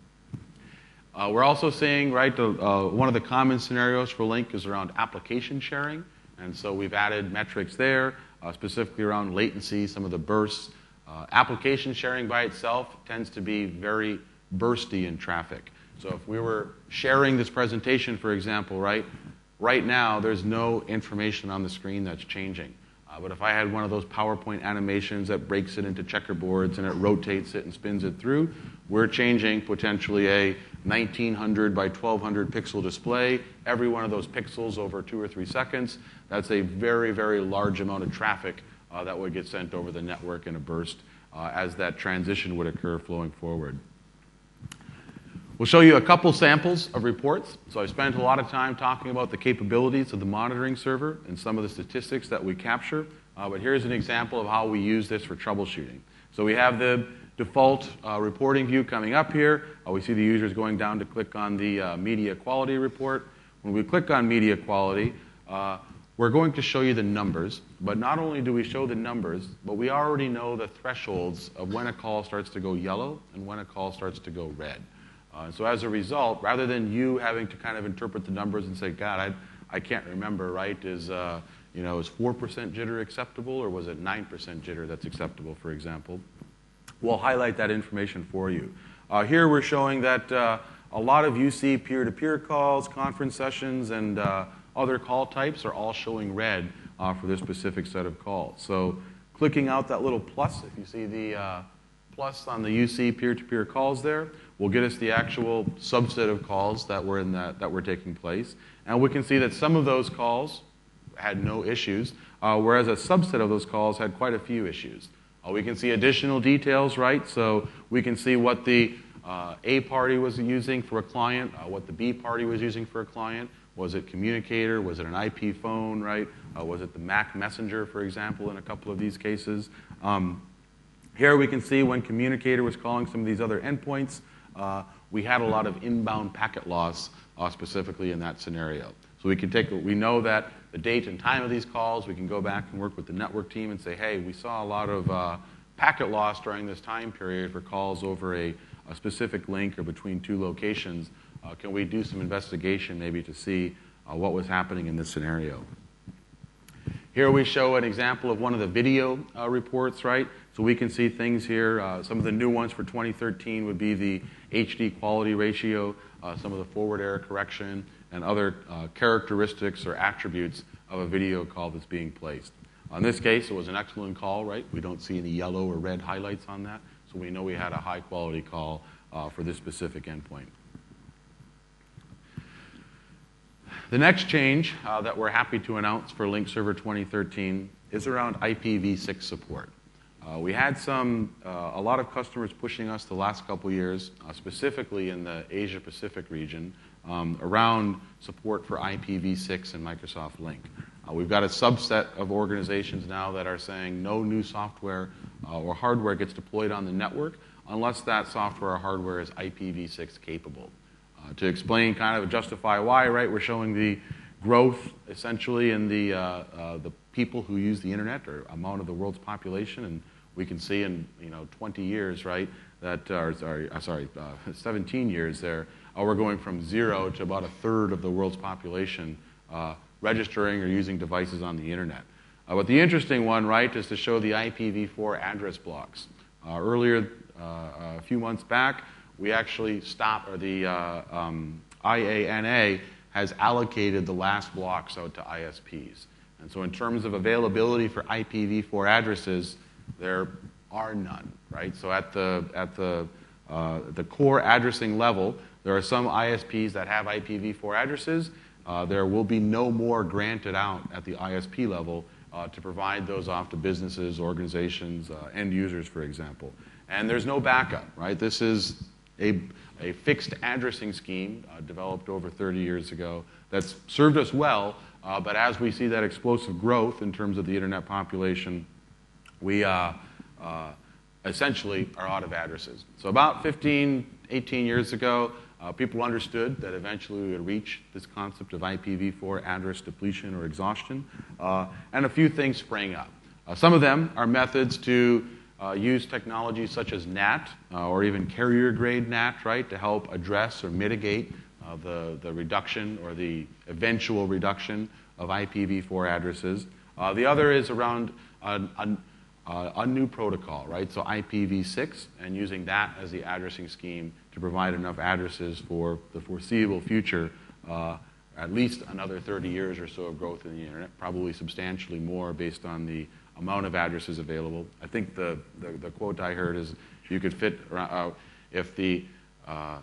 Uh, we're also seeing, right, the, uh, one of the common scenarios for Link is around application sharing, and so we've added metrics there, uh, specifically around latency, some of the bursts. Uh, application sharing by itself tends to be very bursty in traffic. So if we were sharing this presentation, for example, right, right now there's no information on the screen that's changing. Uh, but if I had one of those PowerPoint animations that breaks it into checkerboards and it rotates it and spins it through, we're changing potentially a nineteen hundred by twelve hundred pixel display. Every one of those pixels over two or three seconds, that's a very, very large amount of traffic Uh, that would get sent over the network in a burst uh, as that transition would occur flowing forward. We'll show you a couple samples of reports. So I spent a lot of time talking about the capabilities of the monitoring server and some of the statistics that we capture. Uh, but here's an example of how we use this for troubleshooting. So we have the default uh, reporting view coming up here. Uh, we see the users going down to click on the uh, media quality report. When we click on media quality, uh, we're going to show you the numbers, but not only do we show the numbers, but we already know the thresholds of when a call starts to go yellow and when a call starts to go red. Uh, so as a result, rather than you having to kind of interpret the numbers and say, God, I, I can't remember, right, is, uh, you know, is four percent jitter acceptable or was it nine percent jitter that's acceptable, for example, we'll highlight that information for you. Uh, here we're showing that uh, a lot of U C peer-to-peer calls, conference sessions, and uh, other call types are all showing red uh, for this specific set of calls. So clicking out that little plus, if you see the uh, plus on the U C peer-to-peer calls there, will get us the actual subset of calls that were in that, that were taking place. And we can see that some of those calls had no issues, uh, whereas a subset of those calls had quite a few issues. Uh, we can see additional details, right? So we can see what the uh, A party was using for a client, uh, what the B party was using for a client. Was it communicator? Was it an I P phone, right? Uh, was it the Mac Messenger, for example, in a couple of these cases? Um, here we can see when communicator was calling some of these other endpoints, uh, we had a lot of inbound packet loss uh, specifically in that scenario. So we can take, we know that the date and time of these calls. We can go back and work with the network team and say, hey, we saw a lot of uh, packet loss during this time period for calls over a, a specific link or between two locations. Uh, can we do some investigation maybe to see uh, what was happening in this scenario? Here we show an example of one of the video uh, reports, right? So we can see things here. Uh, some of the new ones for twenty thirteen would be the H D quality ratio, uh, some of the forward error correction, and other uh, characteristics or attributes of a video call that's being placed. In this case, it was an excellent call, right? We don't see any yellow or red highlights on that, so we know we had a high-quality call uh, for this specific endpoint. The next change uh, that we're happy to announce for Link Server twenty thirteen is around I P v six support. Uh, we had some, uh, a lot of customers pushing us the last couple years, uh, specifically in the Asia-Pacific region, um, around support for I P v six and Microsoft Link. Uh, we've got a subset of organizations now that are saying no new software uh, or hardware gets deployed on the network unless that software or hardware is I P v six capable. Uh, to explain, kind of justify why, right, we're showing the growth essentially in the, uh, uh, the people who use the internet or amount of the world's population, and we can see in you know twenty years, right, that, uh, sorry, uh, sorry uh, seventeen years there, uh, we're going from zero to about a third of the world's population uh, registering or using devices on the internet. Uh, but the interesting one, right, is to show the I P v four address blocks. Uh, earlier, uh, a few months back, we actually stopped, or the uh, um, I A N A has allocated the last blocks out to I S Ps. And so in terms of availability for I P v four addresses, there are none, right? So at the, at the, uh, the core addressing level, there are some I S Ps that have I P v four addresses. Uh, there will be no more granted out at the I S P level uh, to provide those off to businesses, organizations, uh, end users, for example. And there's no backup, right? This is a, a fixed addressing scheme uh, developed over thirty years ago that's served us well, uh, but as we see that explosive growth in terms of the internet population, we uh, uh, essentially are out of addresses. So about fifteen, eighteen years ago, uh, people understood that eventually we would reach this concept of I P v four address depletion or exhaustion, uh, and a few things sprang up. Uh, some of them are methods to uh, use technologies such as N A T uh, or even carrier-grade N A T, right, to help address or mitigate uh, the, the reduction or the eventual reduction of I P v four addresses. Uh, the other is around a, a, a new protocol, right, so I P v six, and using that as the addressing scheme to provide enough addresses for the foreseeable future, uh, at least another thirty years or so of growth in the internet, probably substantially more based on the amount of addresses available. I think the, the, the quote I heard is you could fit, uh, if the, uh,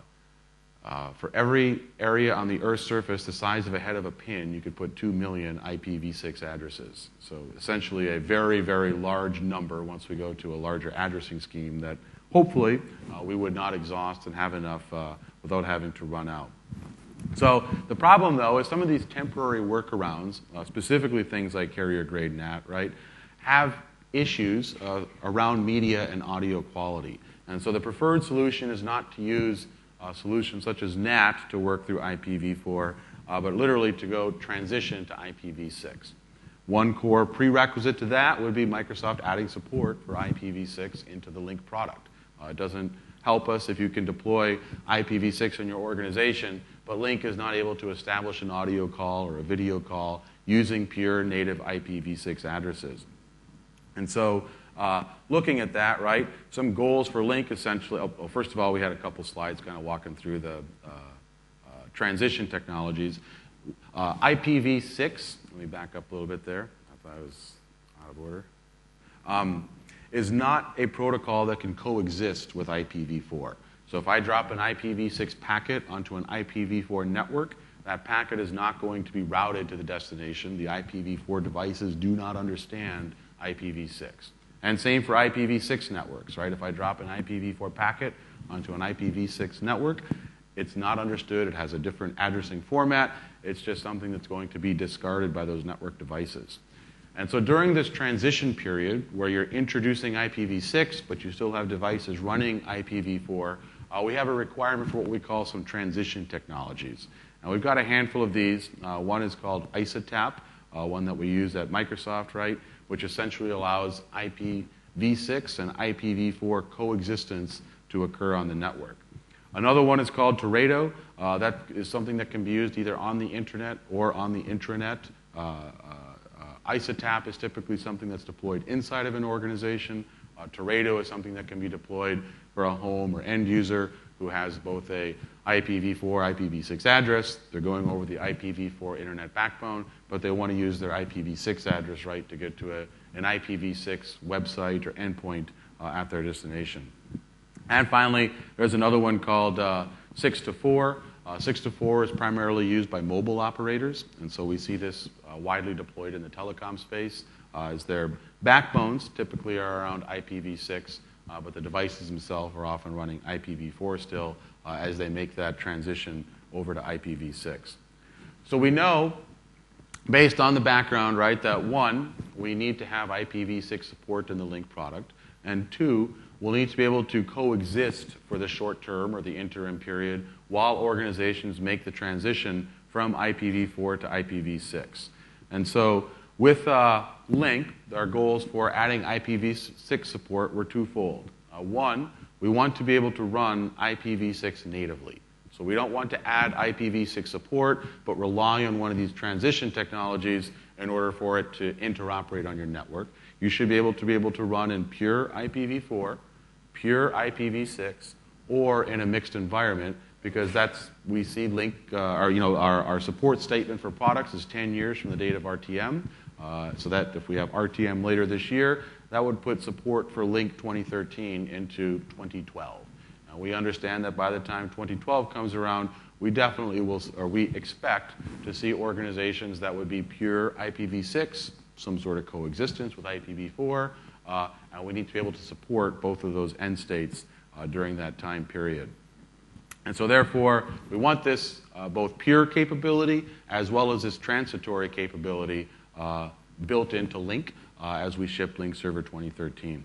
uh, for every area on the Earth's surface the size of a head of a pin, you could put two million I P v six addresses. So essentially a very, very large number once we go to a larger addressing scheme that hopefully uh, we would not exhaust and have enough uh, without having to run out. So the problem, though, is some of these temporary workarounds, uh, specifically things like carrier-grade N A T, right, have issues uh, around media and audio quality. And so the preferred solution is not to use uh, solutions such as N A T to work through I P v four, uh, but literally to go transition to I P v six. One core prerequisite to that would be Microsoft adding support for I P v six into the Link product. Uh, it doesn't help us if you can deploy I P v six in your organization, but Link is not able to establish an audio call or a video call using pure native I P v six addresses. And so uh, looking at that, right, some goals for Link essentially, oh, well, first of all, we had a couple slides kind of walking through the uh, uh, transition technologies. Uh, I P v six, let me back up a little bit there. I thought I was out of order. Um, is not a protocol that can coexist with I P v four. So if I drop an I P v six packet onto an I P v four network, that packet is not going to be routed to the destination. The I P v four devices do not understand I P v six. And same for I P v six networks, right? If I drop an I P v four packet onto an I P v six network, it's not understood. It has a different addressing format. It's just something that's going to be discarded by those network devices. And so during this transition period where you're introducing I P v six, but you still have devices running I P v four, uh, we have a requirement for what we call some transition technologies. Now we've got a handful of these. Uh, one is called ISATAP, uh, one that we use at Microsoft, right, which essentially allows I P v six and I P v four coexistence to occur on the network. Another one is called Teredo. Uh, that is something that can be used either on the internet or on the intranet. Uh, uh, uh, ISATAP is typically something that's deployed inside of an organization. Uh, Teredo is something that can be deployed for a home or end user who has both a I P v four, I P v six address. They're going over the I P v four internet backbone, but they want to use their I P v six address, right, to get to a, an I P v six website or endpoint uh, at their destination. And finally, there's another one called uh, six to four. Uh, six to four is primarily used by mobile operators, and so we see this uh, widely deployed in the telecom space uh, as their backbones typically are around I P v six, uh, but the devices themselves are often running I P v four still uh, as they make that transition over to I P v six. So we know, based on the background, right, that one, we need to have I P v six support in the Lync product, and two, we'll need to be able to coexist for the short term or the interim period while organizations make the transition from I P v four to I P v six. And so with uh, Lync, our goals for adding I P v six support were twofold. Uh, one, we want to be able to run I P v six natively. So we don't want to add I P v six support, but rely on one of these transition technologies in order for it to interoperate on your network. You should be able to be able to run in pure I P v four, pure I P v six, or in a mixed environment, because that's, we see Lync, uh, our, you know, our, our support statement for products is ten years from the date of R T M. Uh, so that if we have R T M later this year, that would put support for Lync twenty thirteen into twenty twelve. Now, we understand that by the time twenty twelve comes around, we definitely will, or we expect to see organizations that would be pure I P v six, some sort of coexistence with I P v four, uh, and we need to be able to support both of those end states uh, during that time period. And so therefore, we want this uh, both pure capability as well as this transitory capability uh, built into Lync uh, as we ship Lync Server twenty thirteen.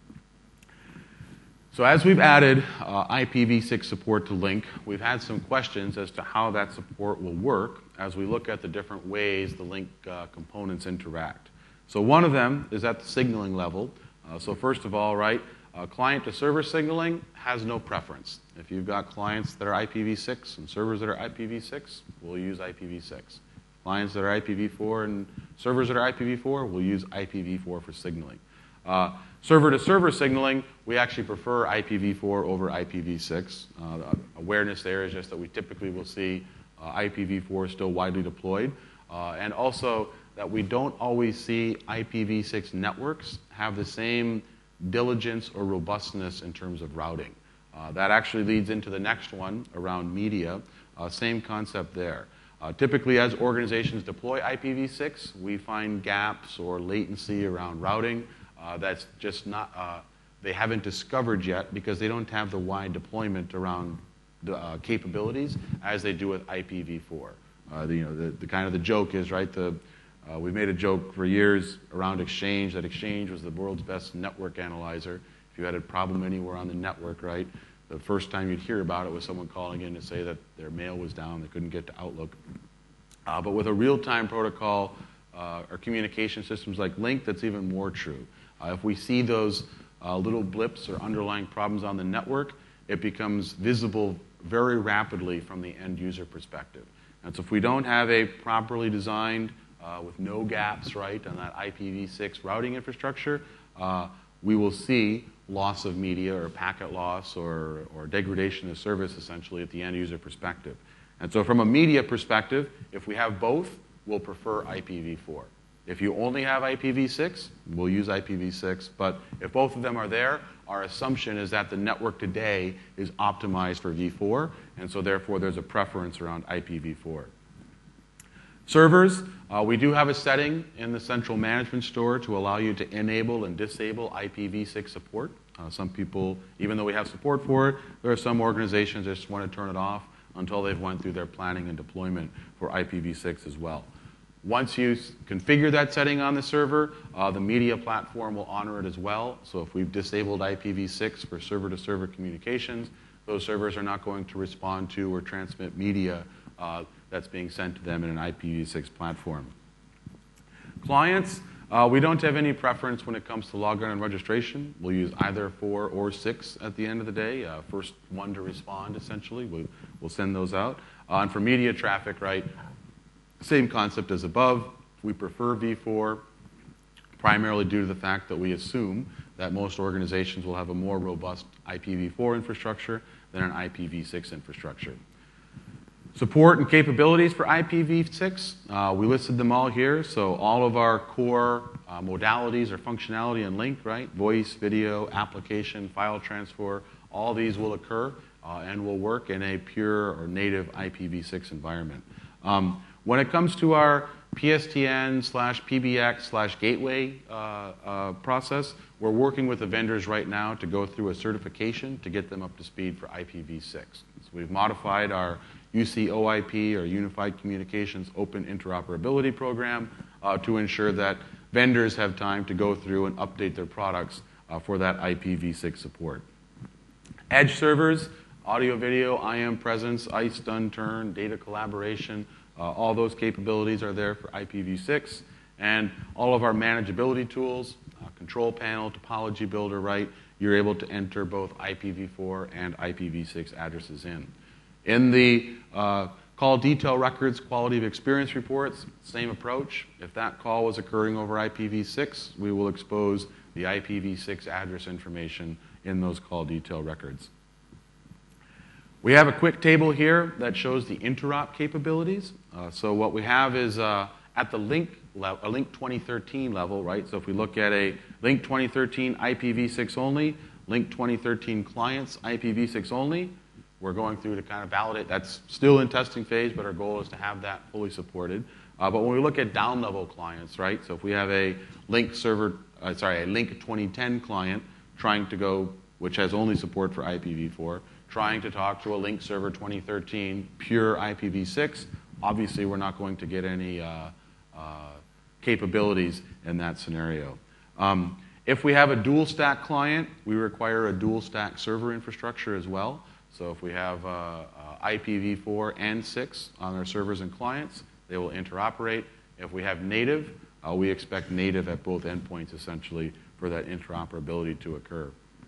So as we've added uh, I P v six support to Lync, we've had some questions as to how that support will work as we look at the different ways the Lync uh, components interact. So one of them is at the signaling level. Uh, so first of all, right, uh, client-to-server signaling has no preference. If you've got clients that are I P v six and servers that are I P v six, we'll use I P v six. Clients that are I P v four and servers that are I P v four, we'll use I P v four for signaling. Uh, server-to-server signaling, we actually prefer I P v four over I P v six. Uh, the awareness there is just that we typically will see uh, I P v four still widely deployed. Uh, and also that we don't always see I P v six networks have the same diligence or robustness in terms of routing. Uh, that actually leads into the next one around media. Uh, same concept there. Uh, typically, as organizations deploy I P v six, we find gaps or latency around routing uh, that's just not, uh, they haven't discovered yet because they don't have the wide deployment around the uh, capabilities as they do with I P v four. Uh, the, you know, the, the kind of the joke is, right, the, uh, we've made a joke for years around Exchange, that Exchange was the world's best network analyzer. If you had a problem anywhere on the network, right, the first time you'd hear about it was someone calling in to say that their mail was down, they couldn't get to Outlook. Uh, but with a real-time protocol uh, or communication systems like Lync, that's even more true. Uh, if we see those uh, little blips or underlying problems on the network, it becomes visible very rapidly from the end user perspective. And so if we don't have a properly designed, uh, with no gaps, right, on that I P v six routing infrastructure, uh, we will see loss of media or packet loss or, or degradation of service essentially at the end user perspective. And so from a media perspective, if we have both, we'll prefer I P v four. If you only have I P v six, we'll use I P v six. But if both of them are there, our assumption is that the network today is optimized for v four, and so therefore there's a preference around I P v four. Servers, uh, we do have a setting in the central management store to allow you to enable and disable I P v six support. Uh, some people, even though we have support for it, there are some organizations that just want to turn it off until they've went through their planning and deployment for I P v six as well. Once you configure that setting on the server, uh, the media platform will honor it as well. So if we've disabled I P v six for server-to-server communications, those servers are not going to respond to or transmit media uh, that's being sent to them in an I P v six platform. Clients, uh, we don't have any preference when it comes to login and registration. We'll use either four or six at the end of the day. Uh, first one to respond, essentially. We'll, we'll send those out. Uh, and for media traffic, right, same concept as above. We prefer v four, primarily due to the fact that we assume that most organizations will have a more robust I P v four infrastructure than an I P v six infrastructure. Support and capabilities for I P v six, uh, we listed them all here. So all of our core uh, modalities or functionality in Lync, right? Voice, video, application, file transfer, all these will occur uh, and will work in a pure or native I P v six environment. Um, when it comes to our P S T N slash P B X slash gateway uh, uh, process, we're working with the vendors right now to go through a certification to get them up to speed for I P v six. So we've modified our U C O I P, or Unified Communications Open Interoperability Program, uh, to ensure that vendors have time to go through and update their products uh, for that I P v six support. Edge servers, audio, video, I M presence, I C E, stun, turn, data collaboration, uh, all those capabilities are there for I P v six. And all of our manageability tools, uh, control panel, topology builder, right, you're able to enter both I P v four and I P v six addresses in. In the uh, call detail records, quality of experience reports, same approach. If that call was occurring over I P v six, we will expose the I P v six address information in those call detail records. We have a quick table here that shows the interop capabilities. Uh, so what we have is uh, at the Lync, le- a Lync twenty thirteen level, right? So if we look at a Lync twenty thirteen I P v six only, Lync twenty thirteen clients I P v six only, we're going through to kind of validate. That's still in testing phase, but our goal is to have that fully supported. Uh, but when we look at down-level clients, right? So if we have a Lync server, uh, sorry, a Lync twenty ten client trying to go, which has only support for I P v four, trying to talk to a Lync server twenty thirteen pure I P v six, obviously we're not going to get any uh, uh, capabilities in that scenario. Um, if we have a dual-stack client, we require a dual-stack server infrastructure as well. So if we have uh, uh, I P v four and six on our servers and clients, they will interoperate. If we have native, uh, we expect native at both endpoints, essentially, for that interoperability to occur.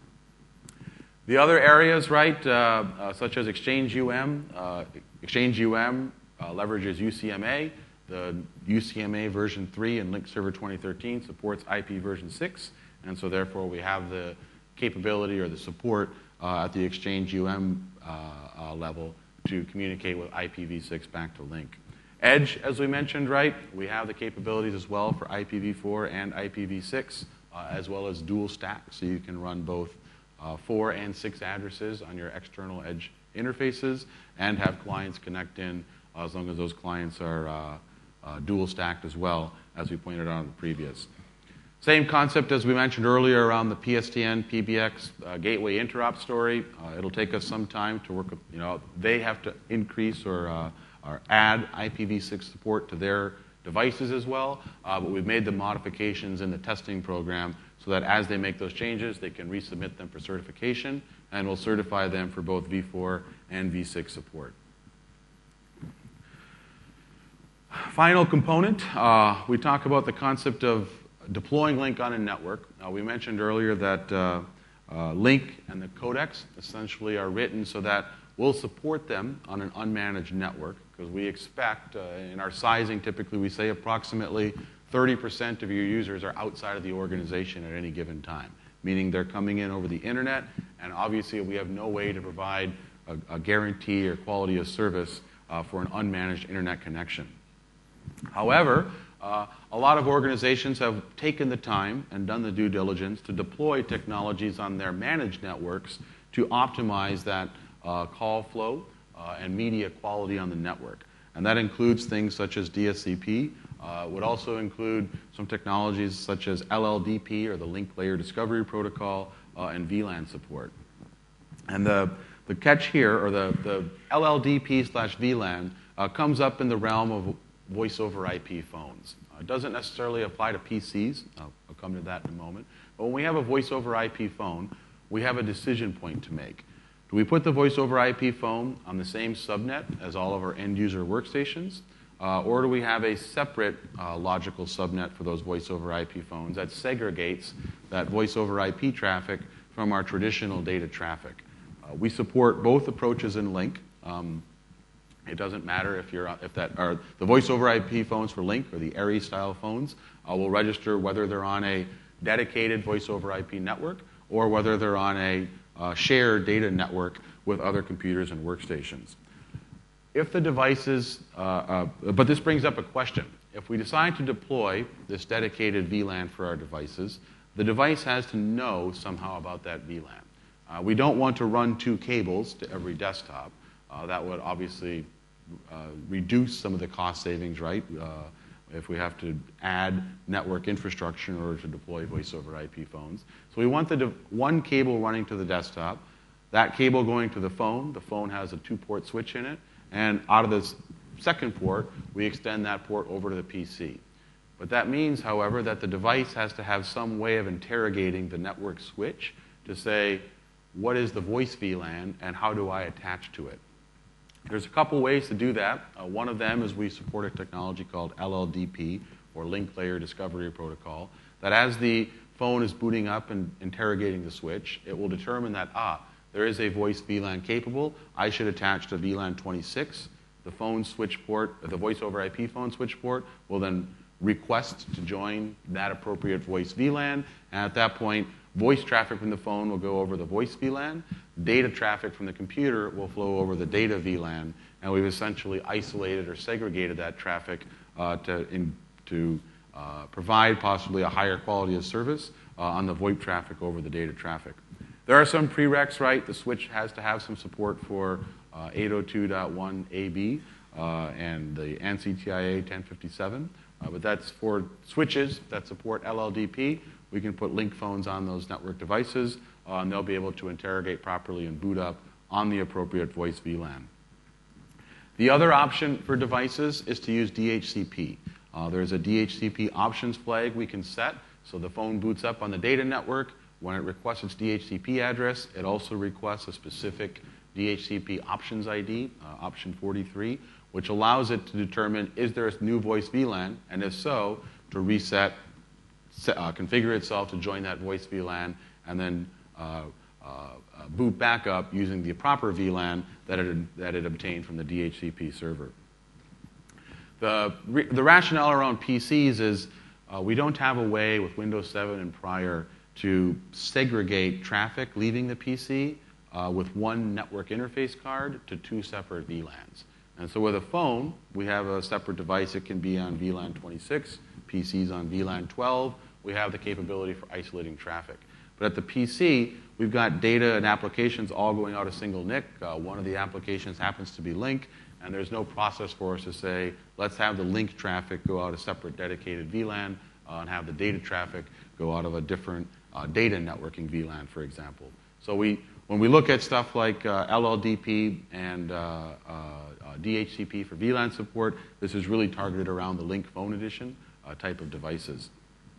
The other areas, right, uh, uh, such as Exchange U M, uh, Exchange U M uh, leverages U C M A. The U C M A version three in Lync Server twenty thirteen supports I P version six, and so therefore we have the capability or the support Uh, at the Exchange U M uh, uh, level to communicate with I P v six back to Lync. Edge, as we mentioned, right, we have the capabilities as well for I P v four and I P v six, uh, as well as dual stack, so you can run both uh, four and six addresses on your external Edge interfaces and have clients connect in uh, as long as those clients are uh, uh, dual stacked as well, as we pointed out in the previous. Same concept as we mentioned earlier around the P S T N, P B X, uh, gateway interop story. Uh, it'll take us some time to work with, you know, they have to increase or, uh, or add I P v six support to their devices as well, uh, but we've made the modifications in the testing program so that as they make those changes, they can resubmit them for certification, and we'll certify them for both v four and v six support. Final component, uh, we talk about the concept of deploying Lync on a network. Uh, we mentioned earlier that uh, uh, Lync and the codecs essentially are written so that we'll support them on an unmanaged network, because we expect, uh, in our sizing, typically we say approximately thirty percent of your users are outside of the organization at any given time, meaning they're coming in over the internet, and obviously we have no way to provide a, a guarantee or quality of service uh, for an unmanaged internet connection. However, Uh, a lot of organizations have taken the time and done the due diligence to deploy technologies on their managed networks to optimize that uh, call flow uh, and media quality on the network. And that includes things such as D S C P. Uh, would also include some technologies such as L L D P, or the Link Layer Discovery Protocol, uh, and V LAN support. And the, the catch here, or the, the L L D P slash V LAN, uh, comes up in the realm of voice over I P phones. Uh, it doesn't necessarily apply to P Cs. I'll, I'll come to that in a moment. But when we have a voice over I P phone, we have a decision point to make. Do we put the voice over I P phone on the same subnet as all of our end user workstations? Uh, or do we have a separate uh, logical subnet for those voice over I P phones that segregates that voice over I P traffic from our traditional data traffic? Uh, we support both approaches in Link. Um, it doesn't matter if you're if that are the voice over I P phones for Link or the Aerie style phones uh, will register whether they're on a dedicated voice over I P network or whether they're on a uh, shared data network with other computers and workstations. If the devices, uh, uh, but this brings up a question. If we decide to deploy this dedicated V LAN for our devices, the device has to know somehow about that V LAN. Uh, we don't want to run two cables to every desktop. Uh, that would obviously uh, reduce some of the cost savings, right? Uh, if we have to add network infrastructure in order to deploy voice over I P phones. So we want the one cable running to the desktop, that cable going to the phone. The phone has a two-port switch in it. And out of this second port, we extend that port over to the P C. But that means, however, that the device has to have some way of interrogating the network switch to say, what is the voice V LAN and how do I attach to it? There's a couple ways to do that. Uh, one of them is we support a technology called L L D P, or Link Layer Discovery Protocol, that as the phone is booting up and interrogating the switch, it will determine that, ah, there is a voice V LAN capable. I should attach to V LAN twenty-six. The phone switch port, the voice over I P phone switch port, will then request to join that appropriate voice V LAN. And at that point, voice traffic from the phone will go over the voice V LAN. Data traffic from the computer will flow over the data V LAN. And we've essentially isolated or segregated that traffic uh, to, in, to uh, provide possibly a higher quality of service uh, on the VoIP traffic over the data traffic. There are some prereqs, right? The switch has to have some support for uh, eight oh two dot one A B uh, and the ANSI T I A ten fifty-seven. Uh, but that's for switches that support L L D P. We can put Link phones on those network devices, uh, and they'll be able to interrogate properly and boot up on the appropriate voice V LAN. The other option for devices is to use D H C P. Uh, there's a D H C P options flag we can set, so the phone boots up on the data network. When it requests its D H C P address, it also requests a specific D H C P options I D, uh, option forty-three, which allows it to determine is there a new voice V LAN, and if so, to reset, uh, configure itself to join that voice V LAN, and then uh, uh, uh, boot back up using the proper V LAN that it, that it obtained from the D H C P server. The, the rationale around P Cs is uh, we don't have a way with Windows seven and prior to segregate traffic leaving the P C uh, with one network interface card to two separate V LANs. And so with a phone, we have a separate device. It can be on V LAN twenty-six, P Cs on V LAN twelve. We have the capability for isolating traffic. But at the P C, we've got data and applications all going out a single N I C. Uh, one of the applications happens to be Link, and there's no process for us to say, let's have the Link traffic go out a separate dedicated V LAN uh, and have the data traffic go out of a different Uh, data networking V LAN, for example. So we, when we look at stuff like uh, L L D P and uh, uh, uh, D H C P for V LAN support, this is really targeted around the Link Phone Edition uh, type of devices.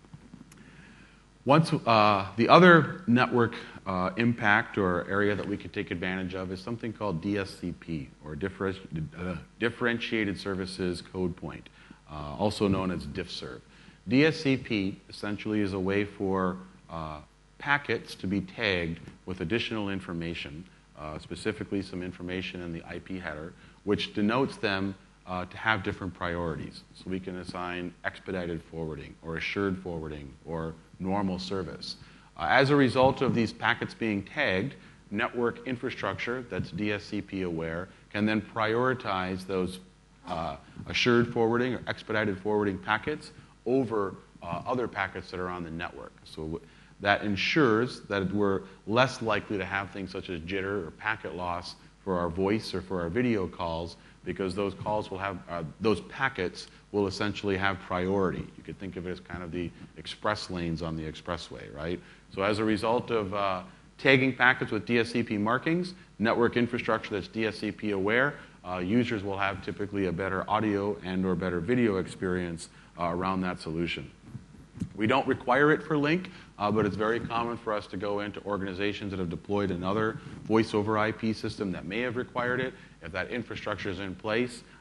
Once, uh, the other network uh, impact or area that we can take advantage of is something called D S C P, or differenti uh, Differentiated Services Code Point, uh, also known as DiffServ. D S C P essentially is a way for Uh, packets to be tagged with additional information, uh, specifically some information in the I P header, which denotes them uh, to have different priorities. So we can assign expedited forwarding or assured forwarding or normal service. Uh, as a result of these packets being tagged, network infrastructure that's D S C P aware can then prioritize those uh, assured forwarding or expedited forwarding packets over uh, other packets that are on the network. So that ensures that we're less likely to have things such as jitter or packet loss for our voice or for our video calls, because those calls will have, uh, those packets will essentially have priority. You could think of it as kind of the express lanes on the expressway, right? So as a result of uh, tagging packets with D S C P markings, network infrastructure that's D S C P aware, uh, users will have typically a better audio and or better video experience uh, around that solution. We don't require it for Link, uh, but it's very common for us to go into organizations that have deployed another voice over I P system that may have required it. If that infrastructure is in place,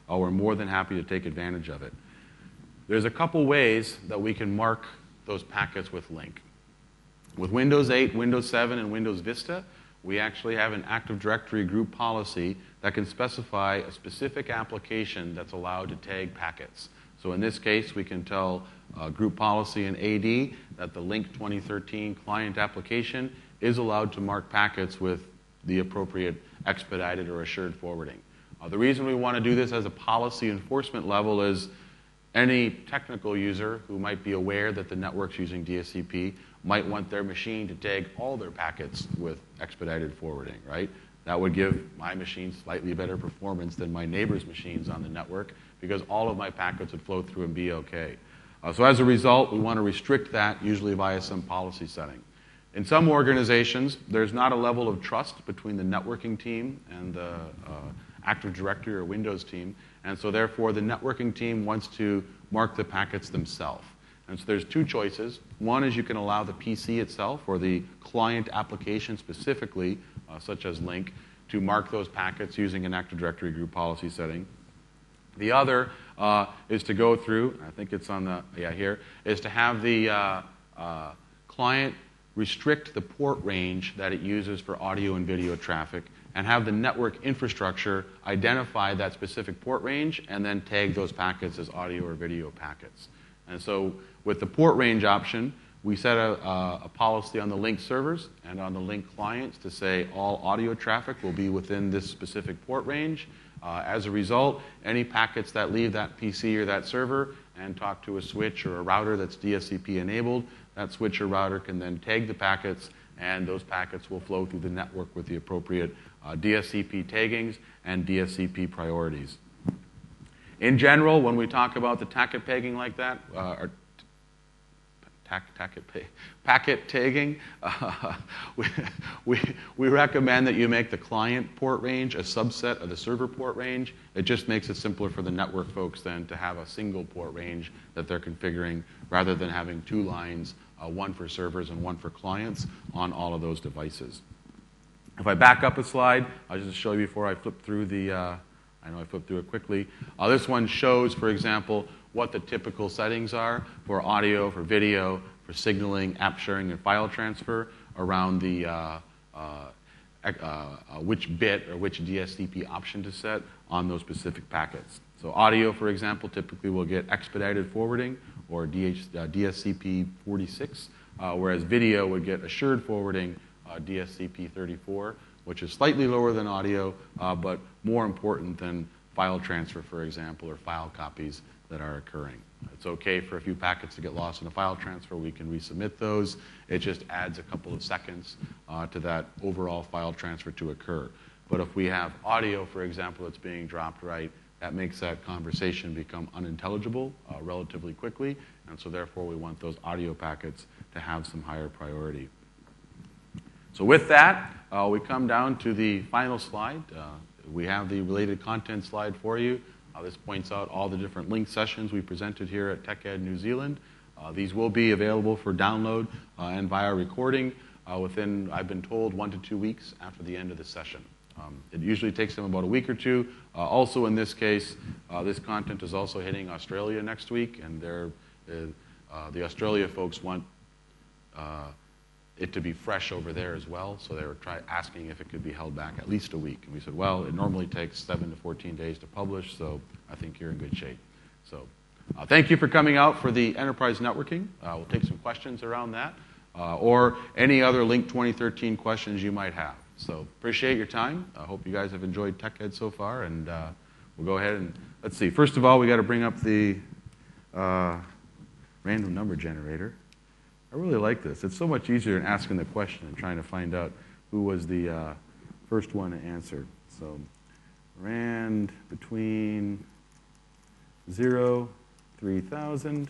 uh, we're more than happy to take advantage of it. There's a couple ways that we can mark those packets with link. With Windows eight, Windows seven, and Windows Vista, we actually have an Active Directory group policy that can specify a specific application that's allowed to tag packets. So in this case, we can tell uh, group policy in A D that the Link twenty thirteen client application is allowed to mark packets with the appropriate expedited or assured forwarding. Uh, the reason we want to do this as a policy enforcement level is any technical user who might be aware that the network's using D S C P might want their machine to tag all their packets with expedited forwarding, right? That would give my machine slightly better performance than my neighbor's machines on the network because all of my packets would flow through and be okay. Uh, so as a result, we want to restrict that, usually via some policy setting. In some organizations, there's not a level of trust between the networking team and the uh, Active Directory or Windows team, and so therefore the networking team wants to mark the packets themselves. And so there's two choices. One is you can allow the P C itself or the client application specifically, uh, such as Link, to mark those packets using an Active Directory group policy setting. The other uh, is to go through, I think it's on the, yeah, here, is to have the uh, uh, client restrict the port range that it uses for audio and video traffic and have the network infrastructure identify that specific port range and then tag those packets as audio or video packets. And so with the port range option, we set a, a, a policy on the Link servers and on the Link clients to say all audio traffic will be within this specific port range. Uh, as a result, any packets that leave that P C or that server and talk to a switch or a router that's D S C P enabled, that switch or router can then tag the packets, and those packets will flow through the network with the appropriate uh, D S C P taggings and D S C P priorities. In general, when we talk about the packet pegging like that, uh, or tack, tacket pay, packet tagging, uh, we, we, we recommend that you make the client port range a subset of the server port range. It just makes it simpler for the network folks then to have a single port range that they're configuring rather than having two lines, uh, one for servers and one for clients on all of those devices. If I back up a slide, I'll just show you before I flip through the, uh, I know I flipped through it quickly. Uh, this one shows, for example, what the typical settings are for audio, for video, for signaling, app sharing, and file transfer around the uh, uh, uh, uh, which bit or which D S C P option to set on those specific packets. So audio, for example, typically will get expedited forwarding or D H, uh, D S C P forty-six, uh, whereas video would get assured forwarding, uh, D S C P thirty-four, which is slightly lower than audio, uh, but more important than file transfer, for example, or file copies that are occurring. It's okay for a few packets to get lost in a file transfer. We can resubmit those. It just adds a couple of seconds uh, to that overall file transfer to occur. But if we have audio, for example, that's being dropped right, that makes that conversation become unintelligible uh, relatively quickly, and so therefore we want those audio packets to have some higher priority. So with that, uh, we come down to the final slide. Uh, we have the related content slide for you. Uh, this points out all the different link sessions we presented here at TechEd New Zealand. Uh, these will be available for download uh, and via recording uh, within, I've been told, one to two weeks after the end of the session. Um, it usually takes them about a week or two. Uh, also in this case, uh, this content is also hitting Australia next week, and they're, uh, the Australia folks want uh, it to be fresh over there as well, so they were try asking if it could be held back at least a week. And we said, well, it normally takes seven to fourteen days to publish, so I think you're in good shape. So uh, thank you for coming out for the enterprise networking. Uh, we'll take some questions around that, uh, or any other Link twenty thirteen questions you might have. So appreciate your time. I hope you guys have enjoyed TechEd so far, and uh, we'll go ahead and, let's see. First of all, we got to bring up the uh, random number generator. I really like this. It's so much easier than asking the question and trying to find out who was the uh, first one to answer. So, rand between zero, three thousand.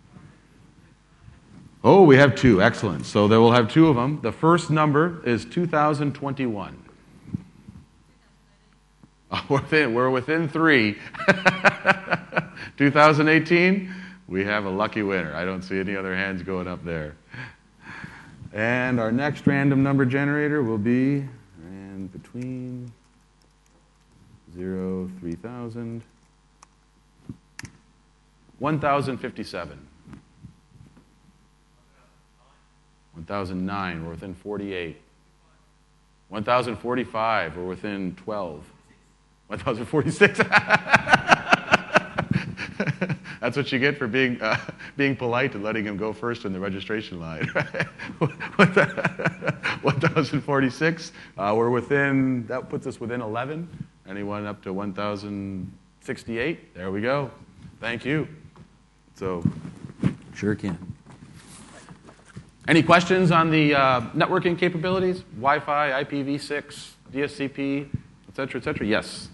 Oh, we have two. Excellent. So there we'll have two of them. The first number is two thousand twenty-one. Oh, we're within, we're within three. two thousand eighteen. We have a lucky winner. I don't see any other hands going up there. And our next random number generator will be rand between zero, three thousand. one thousand fifty-seven. one thousand nine, we're within forty-eight. one thousand forty-five, we're within twelve. one thousand forty-six. That's what you get for being uh, being polite and letting him go first in the registration line. one thousand forty-six, uh, we're within, that puts us within eleven. Anyone up to one thousand sixty-eight? There we go. Thank you. So, sure can. Any questions on the uh, networking capabilities? Wi-Fi, I P v six, D S C P, et cetera, et cetera? Yes.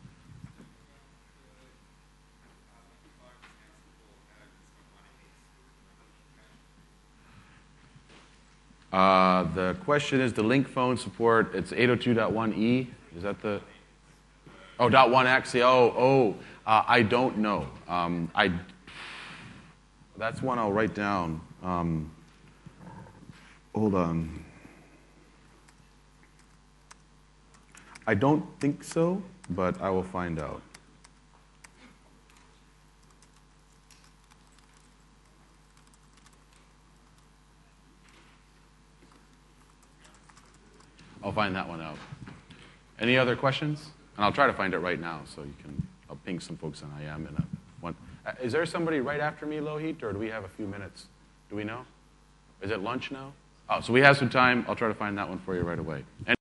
Uh, the question is the link phone support. It's eight oh two dot one e. Is that the? Oh, dot one x. Oh, oh. Uh, I don't know. Um, I. That's one I'll write down. Um, hold on. I don't think so, but I will find out. I'll find that one out. Any other questions? And I'll try to find it right now, so you can. I'll ping some folks on I M in a one. Uh, is there somebody right after me, Lohit, or do we have a few minutes? Do we know? Is it lunch now? Oh, so we have some time. I'll try to find that one for you right away.